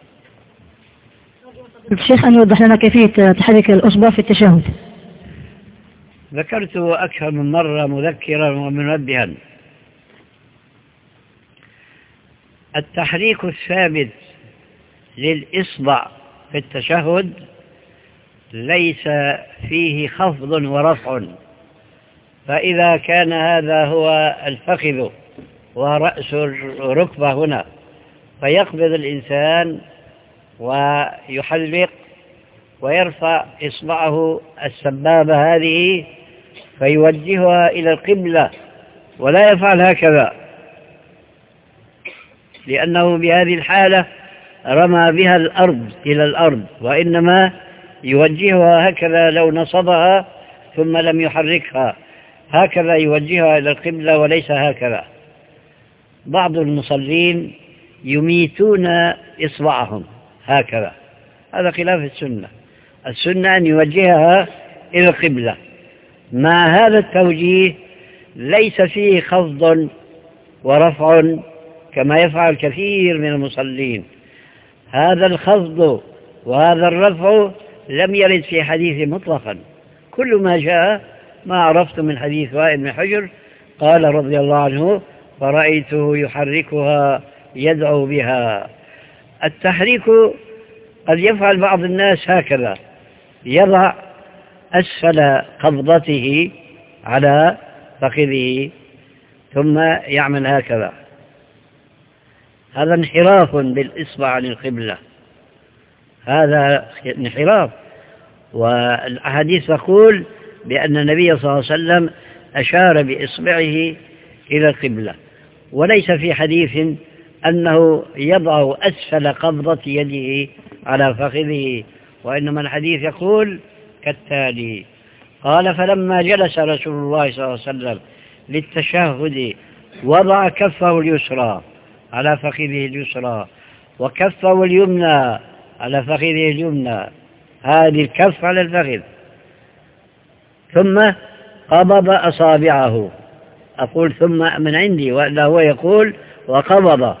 الشيخ أن يوضح لنا كيفية تحريك الأصبع في التشهد. ذكرت أكثر من مرة مذكرا ومنبها. التحريك الثابت للإصبع في التشهد ليس فيه خفض ورفع، فإذا كان هذا هو الفخذ ورأس الركبة هنا فيقبض الإنسان ويحلق ويرفع إصبعه السبابة هذه فيوجهها إلى القبلة ولا يفعل هكذا، لأنه بهذه الحالة رمى بها الأرض إلى الأرض، وإنما يوجهها هكذا لو نصبها ثم لم يحركها هكذا يوجهها إلى القبلة وليس هكذا. بعض المصلين يميتون إصبعهم هكذا، هذا خلاف السنة. السنة أن يوجهها إلى القبلة. مع هذا التوجيه ليس فيه خفض ورفع كما يفعل كثير من المصلين. هذا الخفض وهذا الرفع لم يرد في حديث مطلقا. كل ما جاء ما عرفت من حديث وائل بن حجر قال رضي الله عنه فرأيته يحركها يدعو بها. التحريك قد يفعل بعض الناس هكذا، يضع أسفل قبضته على فخذه ثم يعمل هكذا، هذا انحراف بالإصبع عن القبلة، هذا انحراف. والأحاديث تقول بأن النبي صلى الله عليه وسلم أشار بإصبعه إلى القبلة، وليس في حديث أنه يضع أسفل قبضة يده على فخذه، وإنما الحديث يقول كالتالي: قال فلما جلس رسول الله صلى الله عليه وسلم للتشهد وضع كفه اليسرى على فخذه اليسرى وكفه اليمنى على فخذه اليمنى، هذه الكف على الفخذ، ثم قبض أصابعه. أقول ثم من عندي، وإلا هو يقول وقبض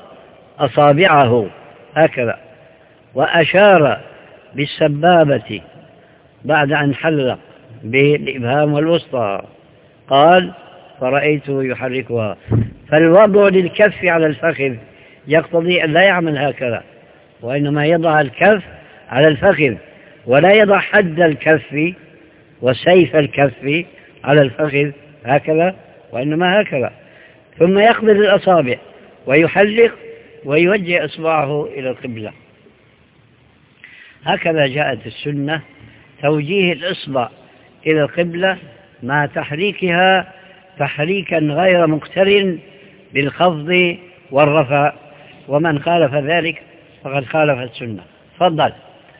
أصابعه هكذا، وأشار بالسبابة بعد أن حلق بالإبهام والوسطى، قال فرأيته يحركها. فالوضع للكف على الفخذ يقتضي أن لا يعمل هكذا، وإنما يضع الكف على الفخذ، ولا يضع حد الكف وسيف الكف على الفخذ هكذا، وإنما هكذا، ثم يقبض الأصابع ويحلق ويوجه إصبعه إلى القبلة. هكذا جاءت السنة، توجيه الإصبع إلى القبلة مع تحريكها تحريكا غير مقترن بالخفض والرفع، ومن خالف ذلك فقد خالف السنة. تفضل.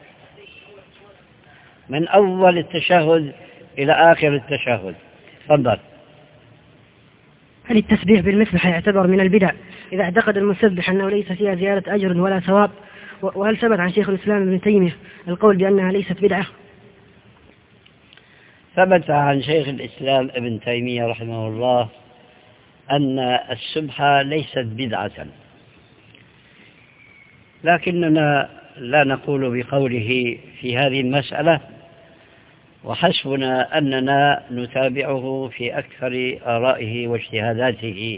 من أول التشهد إلى آخر التشهد. تفضل. هل التسبيح بالمسبح يعتبر من البدع إذا اعتقد المسبح أنه ليس فيها زيادة أجر ولا ثواب؟ وهل ثبت عن شيخ الإسلام ابن تيمية القول بأنها ليست بدعة؟ ثبت عن شيخ الإسلام ابن تيمية رحمه الله أن السبحة ليست بدعة، لكننا لا نقول بقوله في هذه المسألة، وحسبنا أننا نتابعه في أكثر آرائه واجتهاداته،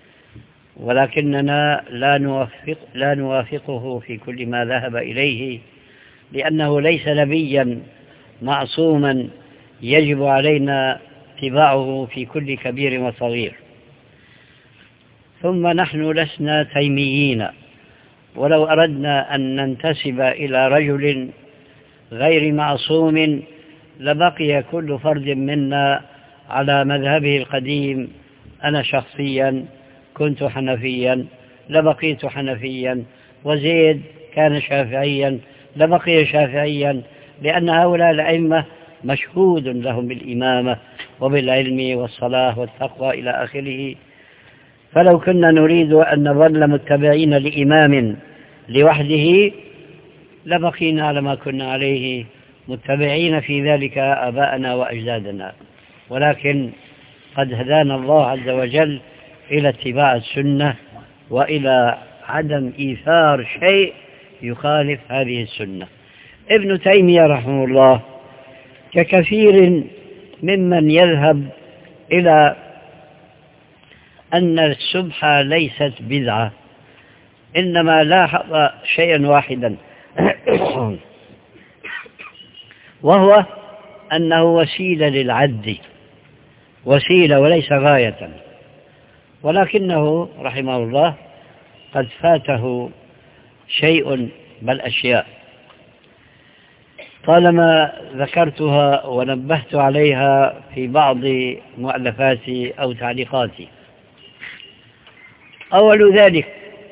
ولكننا لا نوافقه في كل ما ذهب إليه، لأنه ليس نبيا معصوما يجب علينا اتباعه في كل كبير وصغير. ثم نحن لسنا تيميين، ولو أردنا أن ننتسب إلى رجل غير معصوم لبقي كل فرد منا على مذهبه القديم. أنا شخصيا كنت حنفيا لبقيت حنفيا، وزيد كان شافعيا لبقي شافعيا، لأن هؤلاء الأئمة مشهود لهم بالإمامة وبالعلم والصلاة والتقوى إلى آخره. فلو كنا نريد أن نظل متبعين لإمام لوحده لبقينا على ما كنا عليه متبعين في ذلك آباءنا وأجدادنا، ولكن قد هدانا الله عز وجل إلى اتباع السنة وإلى عدم إيثار شيء يخالف هذه السنة. ابن تيمية رحمه الله ككثير ممن يذهب إلى أن السبحة ليست بدعة، إنما لاحظ شيئا واحدا وهو أنه وسيلة للعد، وسيلة وليس غاية، ولكنه رحمه الله قد فاته شيء بل أشياء طالما ذكرتها ونبهت عليها في بعض مؤلفاتي أو تعليقاتي. أول ذلك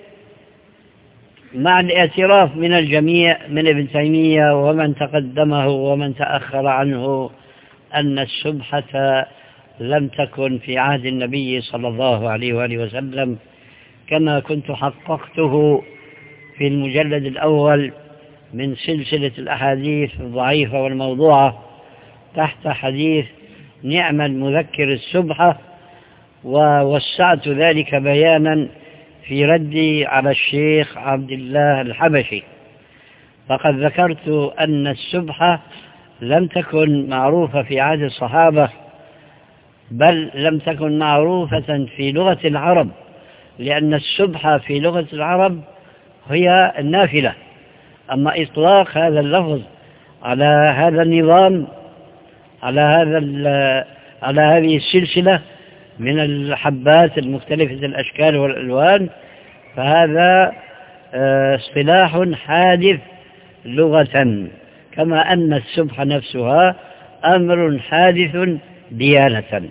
مع الاعتراف من الجميع من ابن تيمية ومن تقدمه ومن تأخر عنه أن السبحة لم تكن في عهد النبي صلى الله عليه وآله وسلم، كما كنت حققته في المجلد الأول من سلسلة الأحاديث الضعيفة والموضوعة تحت حديث نعم المذكر السبحة، ووسعت ذلك بيانا في ردي على الشيخ عبد الله الحبشي. فقد ذكرت أن السبحة لم تكن معروفة في عهد الصحابة، بل لم تكن معروفة في لغة العرب، لأن السبحة في لغة العرب هي النافلة. أما إطلاق هذا اللفظ على هذا النظام على هذه السلسلة من الحبات المختلفة الأشكال والألوان، فهذا اصطلاح حادث لغة، كما أن السبحة نفسها أمر حادث ديانة.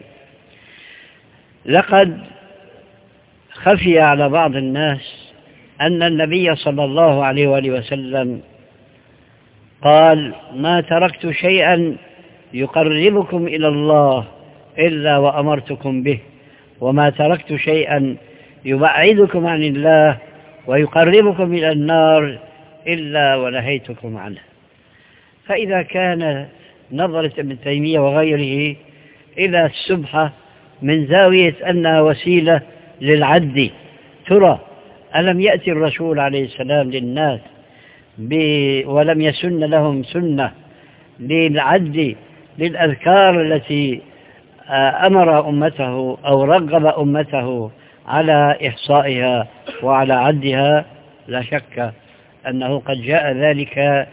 لقد خفي على بعض الناس أن النبي صلى الله عليه وآله وسلم قال ما تركت شيئا يقربكم إلى الله إلا وأمرتكم به، وما تركت شيئا يبعدكم عن الله ويقربكم إلى النار إلا ونهيتكم عنه. فإذا كان نظرة ابن تيمية وغيره إلى السبحة من زاوية أنها وسيلة للعد، ترى ألم يأتي الرسول عليه السلام للناس ولم يسن لهم سنة للعد للأذكار التي أمر أمته أو رغب أمته على إحصائها وعلى عدها، لا شك أنه قد جاء ذلك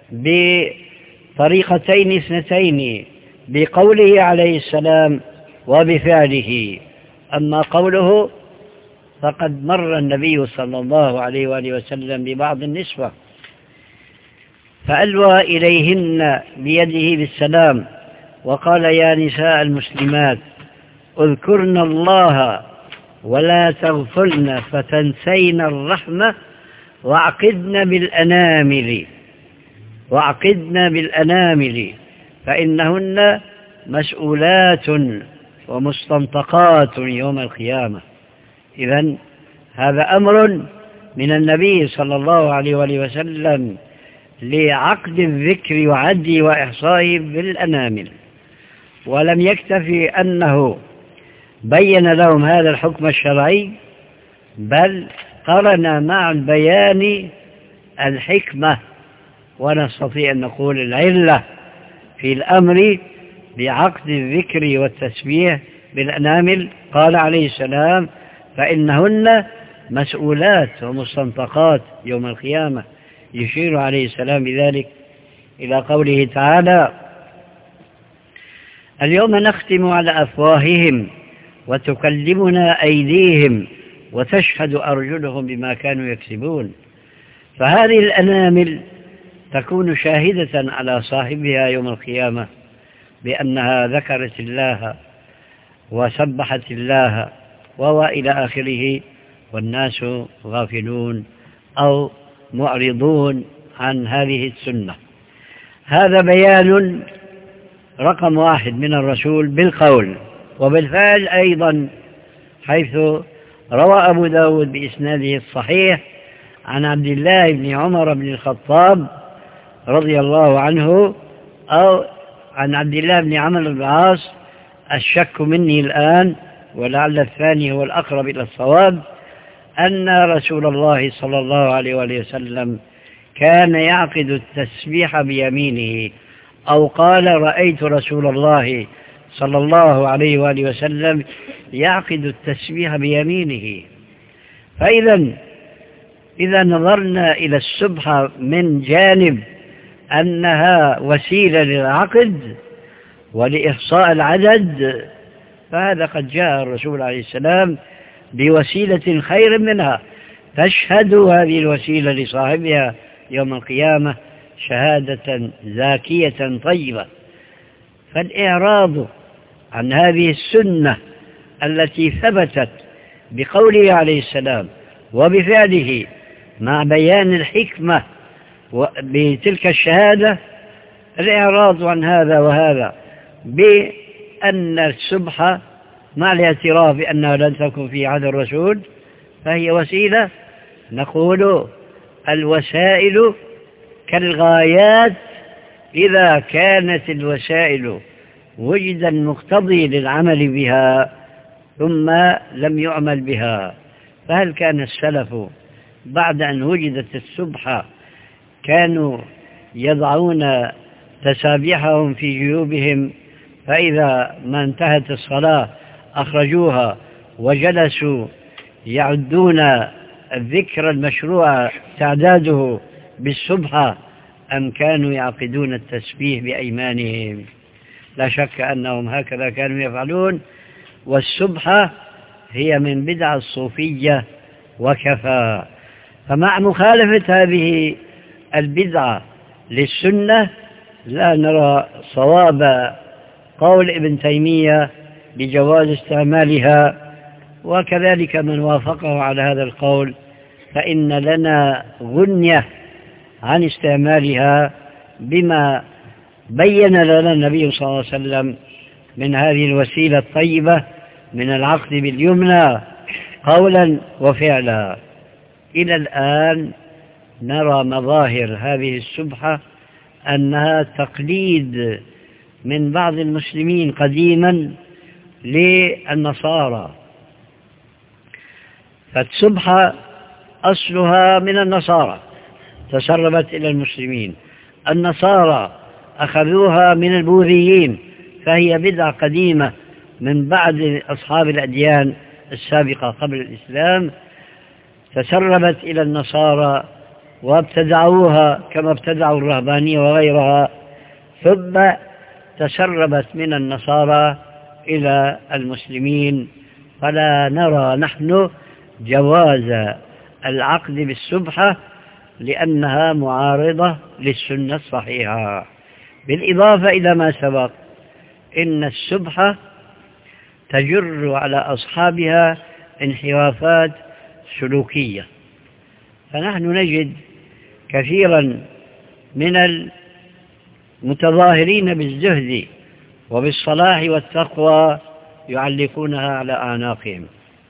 بطريقتين اثنتين، بقوله عليه السلام وبفعله. أما قوله فقد مر النبي صلى الله عليه وآله وسلم ببعض النسوة فألوى إليهن بيده بالسلام وقال: يا نساء المسلمات اذكرن الله ولا تغفلن فتنسين الرحمة واعقدن بالأنامل فإنهن مسؤولات ومستنطقات يوم القيامة. إذن هذا أمر من النبي صلى الله عليه وآله وسلم لعقد الذكر وعده وإحصائه بالأنامل. ولم يكتفي أنه بين لهم هذا الحكم الشرعي، بل قرن مع البيان الحكمة، ونستطيع أن نقول العلة في الأمر بعقد الذكر والتسبيح بالأنامل. قال عليه السلام: فإنهن مسؤولات ومستنطقات يوم القيامة، يشير عليه السلام بذلك إلى قوله تعالى: اليوم نختم على أفواههم وتكلمنا أيديهم وتشهد أرجلهم بما كانوا يكسبون. فهذه الأنامل تكون شاهدة على صاحبها يوم القيامة بأنها ذكرت الله وسبحت الله وإلى آخره، والناس غافلون أو معرضون عن هذه السنة. هذا بيان رقم 1 من الرسول بالقول وبالفعل أيضا، حيث روى أبو داود بإسناده الصحيح عن عبد الله بن عمر بن الخطاب رضي الله عنه، أو عن عبد الله بن عمرو بن العاص، الشك مني الآن ولعل الثاني هو الأقرب إلى الصواب، أن رسول الله صلى الله عليه وآله وسلم كان يعقد التسبيح بيمينه، أو قال: رأيت رسول الله صلى الله عليه وآله وسلم يعقد التسبيح بيمينه. إذا نظرنا إلى السبحة من جانب أنها وسيلة للعقد ولإحصاء العدد، فهذا قد جاء الرسول عليه السلام بوسيلة خير منها، تشهد هذه الوسيلة لصاحبها يوم القيامة شهادة زاكية طيبة. فالإعراض عن هذه السنة التي ثبتت بقوله عليه السلام وبفعله مع بيان الحكمة بتلك الشهادة، الإعراض عن هذا وهذا بأن السبحة مع الاعتراف بأنها لن تكون في عهد الرسول فهي وسيلة، نقول الوسائل كالغايات، إذا كانت الوسائل وجد المقتضي للعمل بها ثم لم يعمل بها. فهل كان السلف بعد أن وجدت السبحة كانوا يضعون تسابيحهم في جيوبهم، فإذا ما انتهت الصلاة أخرجوها وجلسوا يعدون الذكر المشروع تعداده بالسبحة، أم كانوا يعقدون التسبيح بأيمانهم؟ لا شك أنهم هكذا كانوا يفعلون، والسبحة هي من بدع الصوفية وكفى. فمع مخالفة هذه البدعة للسنة لا نرى صواب قول ابن تيمية بجواز استعمالها، وكذلك من وافقه على هذا القول، فإن لنا غنية عن استعمالها بما بين لنا النبي صلى الله عليه وسلم من هذه الوسيلة الطيبة من العقد باليمنى قولا وفعلا. إلى الآن نرى مظاهر هذه السبحة أنها تقليد من بعض المسلمين قديما للنصارى، فالسبحة أصلها من النصارى تسربت إلى المسلمين. النصارى أخذوها من البوذيين، فهي بدعة قديمة من بعد أصحاب الأديان السابقة قبل الإسلام، تسربت إلى النصارى وابتدعوها كما ابتدعوا الرهبانية وغيرها، ثم تسربت من النصارى إلى المسلمين. فلا نرى نحن جواز العقد بالسبحة لأنها معارضة للسنة الصحيحة. بالإضافة إلى ما سبق، إن السبحة تجر على أصحابها انحرافات سلوكية، فنحن نجد كثيرا من المتظاهرين بالزهد وبالصلاح والتقوى يعلقونها على أعناقهم.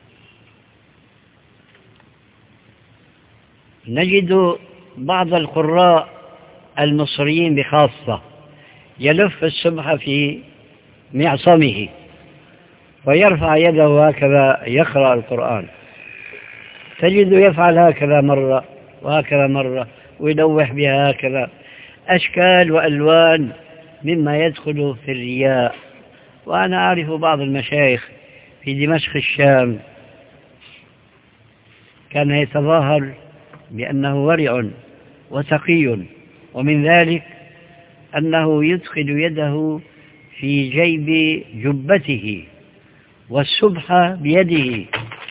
نجد بعض القراء المصريين بخاصة يلف السبحة في معصمه ويرفع يده هكذا يقرأ القرآن، تجد يفعل هكذا مرة وهكذا مرة ويلوح بها هكذا، أشكال وألوان مما يدخل في الرياء. وأنا أعرف بعض المشايخ في دمشق الشام كان يتظاهر بأنه ورع وتقي، ومن ذلك أنه يدخل يده في جيب جبته والسبحة بيده،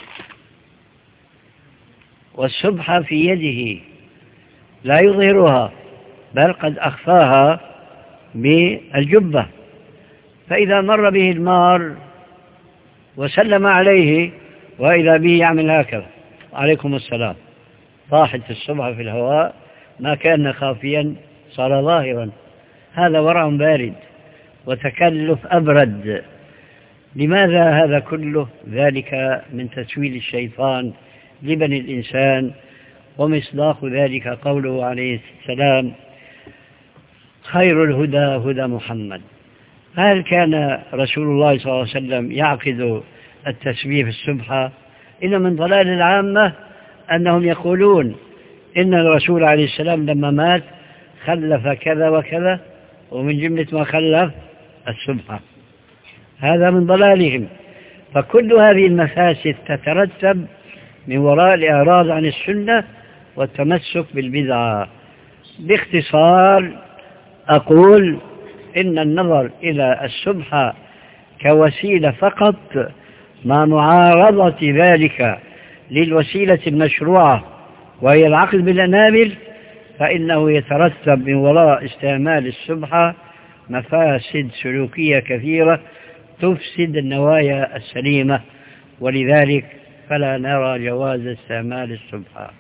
والسبحة في يده لا يظهرها بل قد أخفاها بالجبة، فإذا مر به المار وسلم عليه وإذا به يعمل هكذا عليكم السلام، طاحت السبحة في الهواء، ما كان خافيا صار ظاهرا. هذا ورع بارد وتكلف أبرد. لماذا هذا كله؟ ذلك من تسويل الشيطان لبني الإنسان، ومصداق ذلك قوله عليه السلام: خير الهدى هدى محمد. هل كان رسول الله صلى الله عليه وسلم يعقد التسبيح في السبحة؟ إن من ضلال العامة أنهم يقولون إن الرسول عليه السلام لما مات خلف كذا وكذا، ومن جملة ما خلف السبحة. هذا من ضلالهم. فكل هذه المفاسد تترتب من وراء الإعراض عن السنة والتمسك بالبدعة. باختصار أقول إن النظر إلى السبحة كوسيلة فقط مع معارضة ذلك للوسيلة المشروعة وهي العقد بالأنامل، فإنه يترتب من وراء استعمال السبحة مفاسد سلوكية كثيرة تفسد النوايا السليمة، ولذلك فلا نرى جواز استعمال السبحة.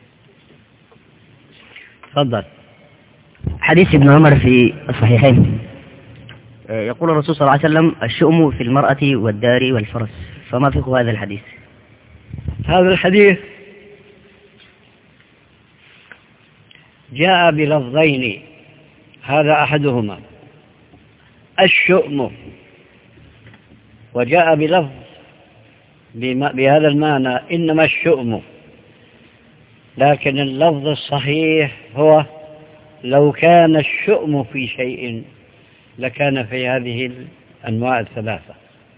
تفضل. حديث ابن عمر في الصحيحين يقول الرسول صلى الله عليه وسلم: الشؤم في المرأة والدار والفرس. فما فقه هذا الحديث؟ هذا الحديث جاء بلفظين، هذا أحدهما الشؤم، وجاء بلفظ بهذا المعنى إنما الشؤم، لكن اللفظ الصحيح هو لو كان الشؤم في شيء لكان في هذه الأنواع الثلاثة.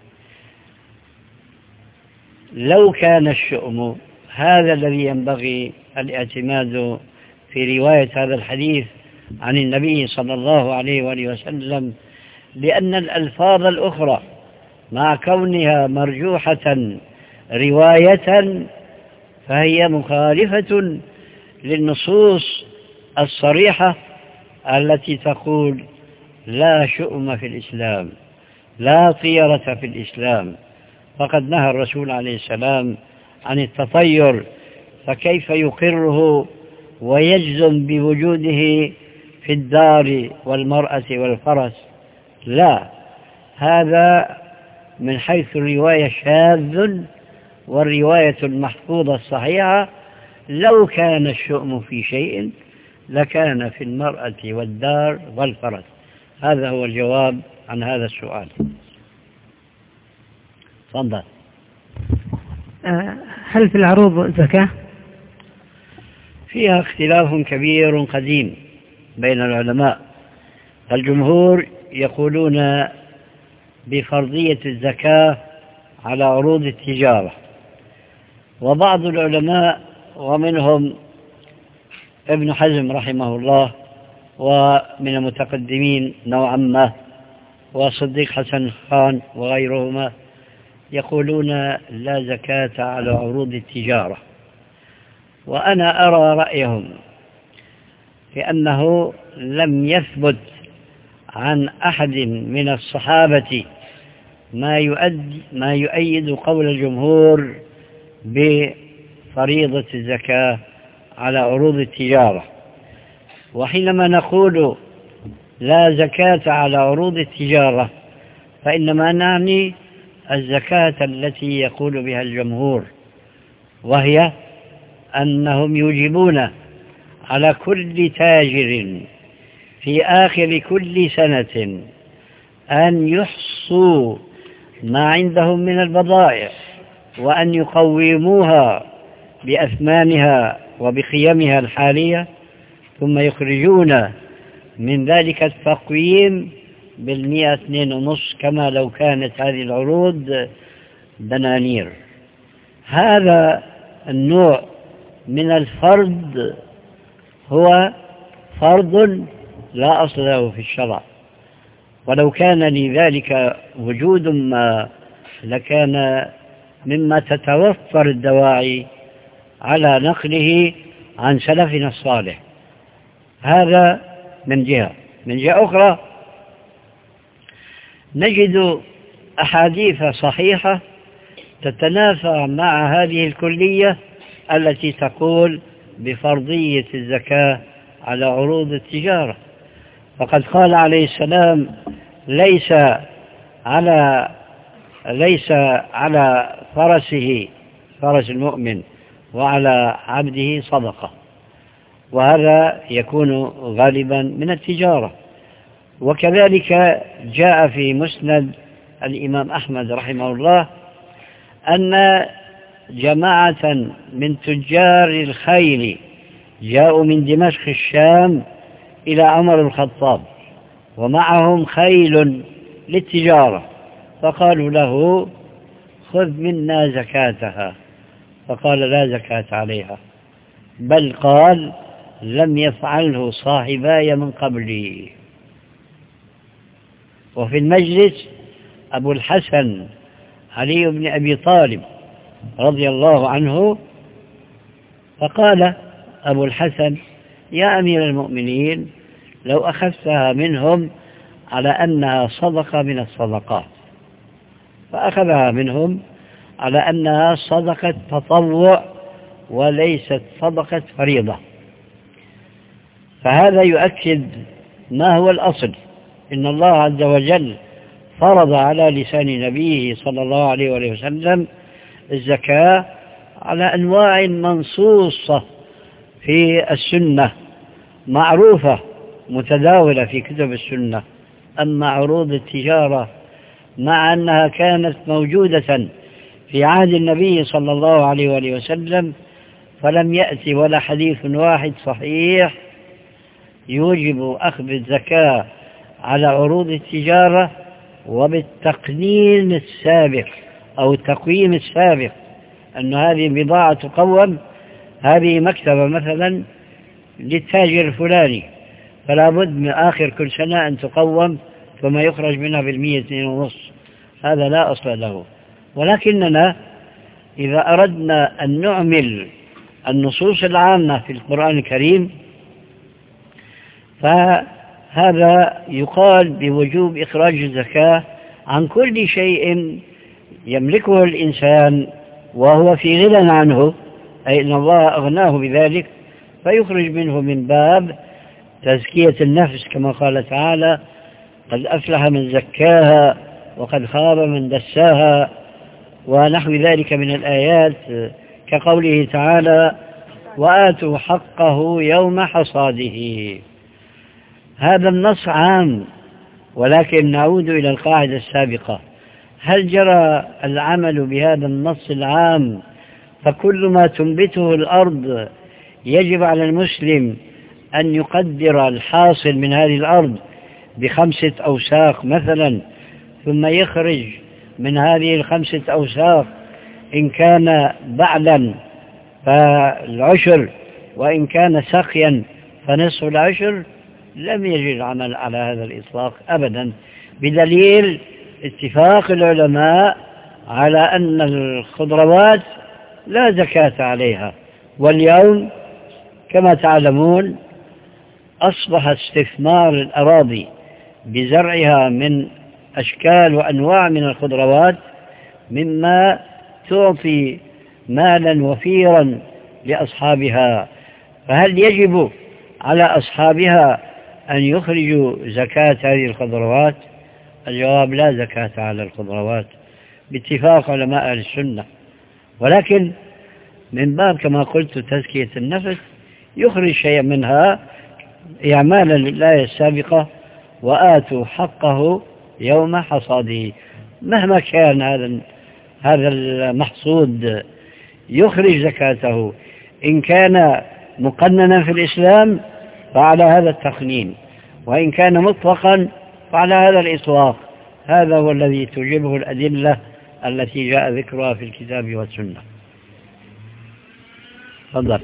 لو كان الشؤم، هذا الذي ينبغي الاعتماد في رواية هذا الحديث عن النبي صلى الله عليه وآله وسلم، لأن الألفاظ الأخرى مع كونها مرجوحة رواية فهي مخالفة للنصوص الصريحة التي تقول لا شؤم في الإسلام، لا طيرة في الإسلام. فقد نهى الرسول عليه السلام عن التطير، فكيف يقره ويجزم بوجوده في الدار والمرأة والفرس؟ لا، هذا من حيث الرواية شاذ، والرواية المحفوظة الصحيحة لو كان الشؤم في شيء لكان في المرأة والدار والفرس. هذا هو الجواب عن هذا السؤال. تفضل. هل في العروض زكاة؟ فيها اختلاف كبير قديم بين العلماء، الجمهور يقولون بفرضية الزكاة على عروض التجارة، وبعض العلماء ومنهم ابن حزم رحمه الله ومن المتقدمين نوعا ما وصديق حسن خان وغيرهما يقولون لا زكاة على عروض التجارة. وأنا أرى رأيهم لأنه لم يثبت عن أحد من الصحابة ما يؤيد قول الجمهور بفريضة الزكاة على عروض التجارة. وحينما نقول لا زكاة على عروض التجارة فإنما نعني الزكاة التي يقول بها الجمهور، وهي أنهم يوجبون على كل تاجر في آخر كل سنة أن يحصوا ما عندهم من البضائع وأن يقوموها بأثمانها وبقيمها الحالية، ثم يخرجون من ذلك التقويم 2.5 كما لو كانت هذه العروض دنانير. هذا النوع من الفرض هو فرض لا أصل له في الشرع، ولو كان لذلك وجود ما لكان مما تتوفر الدواعي على نقله عن سلفنا الصالح. هذا من جهة. من جهة أخرى نجد أحاديث صحيحة تتنافى مع هذه الكلية التي تقول بفرضية الزكاة على عروض التجارة. فقد قال عليه السلام ليس على فرسه فرس المؤمن وعلى عبده صدقة، وهذا يكون غالبا من التجارة. وكذلك جاء في مسند الإمام أحمد رحمه الله أن جماعة من تجار الخيل جاءوا من دمشق الشام إلى عمر الخطاب ومعهم خيل للتجارة، فقالوا له خذ منا زكاتها، فقال لا زكاة عليها، بل قال لم يفعله صاحباي من قبلي. وفي المجلس أبو الحسن علي بن أبي طالب رضي الله عنه، فقال أبو الحسن يا أمير المؤمنين لو أخذتها منهم على أنها صدقة من الصدقات، فأخذها منهم على أنها صدقة تطوع وليست صدقة فريضة. فهذا يؤكد ما هو الأصل، إن الله عز وجل فرض على لسان نبيه صلى الله عليه وسلم الزكاة على أنواع منصوصة في السنة معروفة متداولة في كتب السنة. أما عروض التجارة مع أنها كانت موجودة في عهد النبي صلى الله عليه وسلم فلم يأتي ولا حديث واحد صحيح يوجب أخذ الزكاة على عروض التجارة وبالتقنين السابق أو التقويم السابق، أن هذه بضاعة تقوم، هذه مكتبة مثلا للتاجر الفلاني فلا بد من آخر كل سنة أن تقوم ثم يخرج منها 2.5، هذا لا أصل له. ولكننا إذا أردنا أن نعمل النصوص العامة في القرآن الكريم فهذا يقال بوجوب إخراج الزكاة عن كل شيء يملكه الإنسان وهو في غنى عنه، أي أن الله أغناه بذلك، فيخرج منه من باب تزكية النفس كما قال تعالى قد أفلح من زكاها وقد خاب من دساها ونحو ذلك من الآيات، كقوله تعالى وآتوا حقه يوم حصاده. هذا النص عام، ولكن نعود إلى القاعدة السابقة، هل جرى العمل بهذا النص العام فكل ما تنبته الأرض يجب على المسلم أن يقدر الحاصل من هذه الأرض ب5 أوساق مثلا، ثم يخرج من هذه ال5 أوساق إن كان بعلا فالعشر، وإن كان سقيا فنصف العشر، لم يجد العمل على هذا الإطلاق أبدا، بدليل اتفاق العلماء على أن الخضروات لا زكاة عليها. واليوم كما تعلمون أصبح استثمار الأراضي بزرعها من أشكال وأنواع من الخضروات مما تعطي مالا وفيرا لأصحابها، فهل يجب على أصحابها أن يخرجوا زكاة هذه الخضروات؟ الجواب: لا زكاة على الخضروات باتفاق علماء أهل السنة، ولكن من باب كما قلت تزكية النفس يخرج شيئا منها إعمالا لله السابقة، وآتوا حقه يوم حصاده. مهما كان هذا المحصود يخرج زكاته، إن كان مقننا في الإسلام فعلى هذا التقنين، وإن كان مطلقا فعلى هذا الإطلاق. هذا هو الذي توجبه الأدلة التي جاء ذكرها في الكتاب والسنة. تفضل.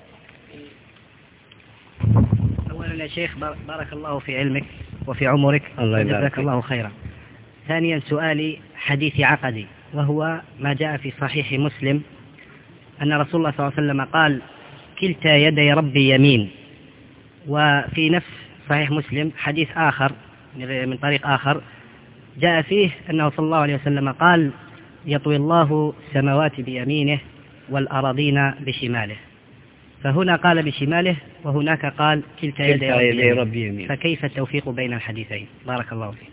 أولا يا شيخ بارك الله في علمك وفي عمرك، جزاك الله خيرا. ثانيا سؤالي حديث عقدي، وهو ما جاء في صحيح مسلم أن رسول الله صلى الله عليه وسلم قال: كلتا يدي ربي يمين. وفي نفس صحيح مسلم حديث آخر من طريق آخر جاء فيه أنه صلى الله عليه وسلم قال: يطوي الله السماوات بيمينه والأراضين بشماله. فهنا قال بشماله وهناك قال كلتا يدي ربي يمين، فكيف التوفيق بين الحديثين؟ بارك الله فيك.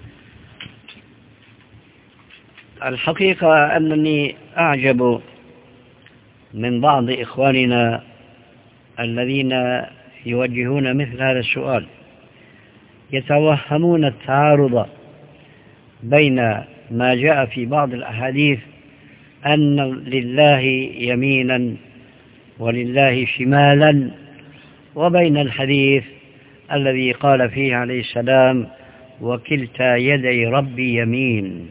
الحقيقة أنني أعجب من بعض إخواننا الذين يوجهون مثل هذا السؤال، يتوهمون التعارض بين ما جاء في بعض الأحاديث أن لله يمينا ولله شمالا، وبين الحديث الذي قال فيه عليه السلام: وكلتا يدي ربي يمين.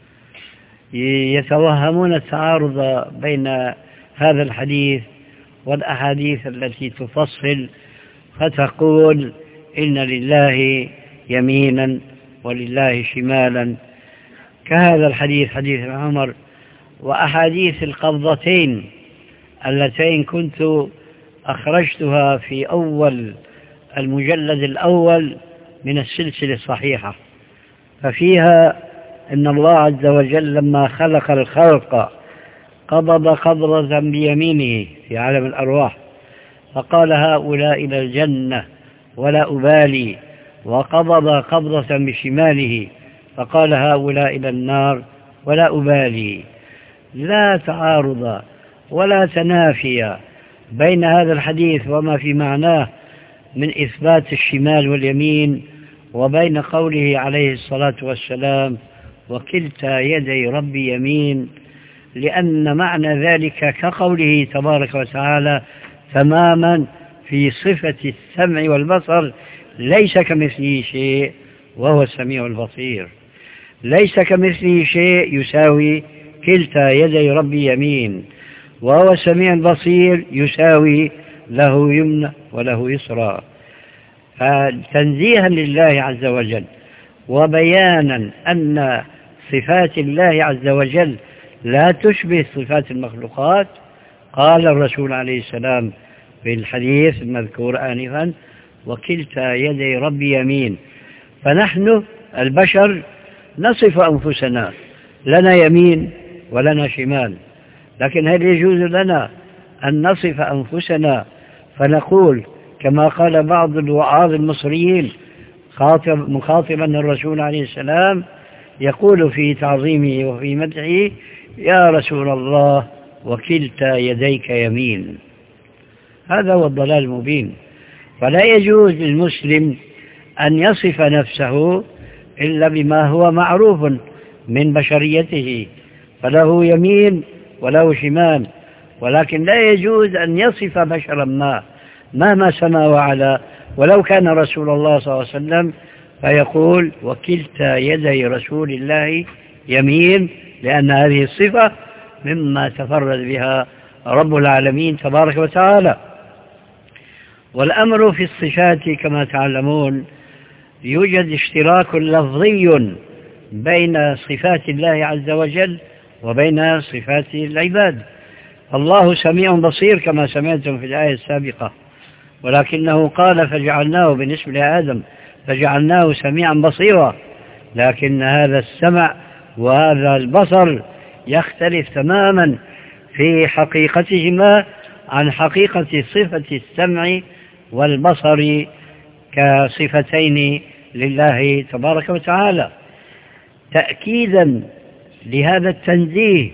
يتوهمون التعارض بين هذا الحديث والأحاديث التي تفصل فتقول إن لله يمينا ولله شمالا، كهذا الحديث حديث عمر، وأحاديث القبضتين اللتين كنت أخرجتها في أول المجلد الأول من السلسلة الصحيحة، ففيها إن الله عز وجل لما خلق الخلق قبض قبضة بيمينه في عالم الأرواح فقال: هؤلاء إلى الجنة ولا أبالي، وقبض قبضة بشماله فقال: هؤلاء إلى النار ولا أبالي. لا تعارض ولا تنافي بين هذا الحديث وما في معناه من إثبات الشمال واليمين وبين قوله عليه الصلاة والسلام: وكلتا يدي ربي يمين، لأن معنى ذلك كقوله تبارك وتعالى تماما في صفة السمع والبصر: ليس كمثله شيء وهو السميع البصير. ليس كمثله شيء يساوي كلتا يدي ربي يمين، وهو السميع البصير يساوي له يمنى وله يسرى. فتنزيها لله عز وجل وبيانا أن صفات الله عز وجل لا تشبه صفات المخلوقات، قال الرسول عليه السلام في الحديث المذكور آنفا: وكلتا يدي ربي يمين. فنحن البشر نصف أنفسنا لنا يمين ولنا شمال، لكن هل يجوز لنا أن نصف أنفسنا فنقول كما قال بعض الوعاظ المصريين مخاطبا الرسول عليه السلام يقول في تعظيمه وفي مدحه: يا رسول الله وكلتا يديك يمين؟ هذا هو الضلال المبين. فلا يجوز للمسلم أن يصف نفسه إلا بما هو معروف من بشريته، فله يمين وله شمال، ولكن لا يجوز أن يصف بشرا مهما سما وعلا ولو كان رسول الله صلى الله عليه وسلم، فيقول وكلتا يدي رسول الله يمين، لأن هذه الصفة مما تفرد بها رب العالمين تبارك وتعالى. والأمر في الصفات كما تعلمون يوجد اشتراك لفظي بين صفات الله عز وجل وبين صفات العباد. الله سميع بصير كما سمعتم في الآية السابقة، ولكنه قال فجعلناه بالنسبة لآدم فجعلناه سميعا بصيرا، لكن هذا السمع وهذا البصر يختلف تماما في حقيقتهما عن حقيقة صفة السمع والبصر كصفتين لله تبارك وتعالى. تأكيدا لهذا التنزيه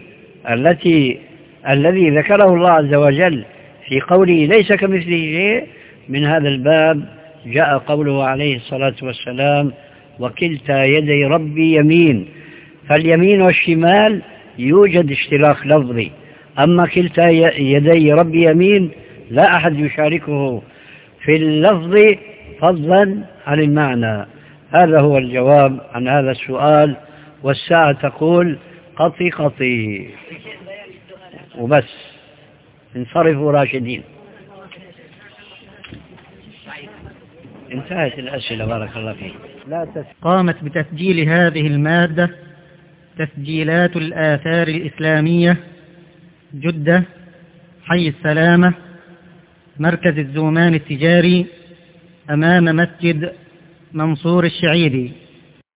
الذي ذكره الله عز وجل في قوله ليس كمثله شيء، من هذا الباب جاء قوله عليه الصلاة والسلام وكلتا يدي ربي يمين. فاليمين والشمال يوجد اشتراك لفظي، أما كلتا يدي ربي يمين لا أحد يشاركه في اللفظ فضلا عن المعنى. هذا هو الجواب عن هذا السؤال، والساعة تقول قطي قطي وبس، انصرفوا راشدين. انتهت الأسئلة بارك الله فيك. قامت بتسجيل هذه المادة تسجيلات الآثار الإسلامية، جدة، حي السلامة، مركز الزومان التجاري، أمام مسجد منصور الشعيبي.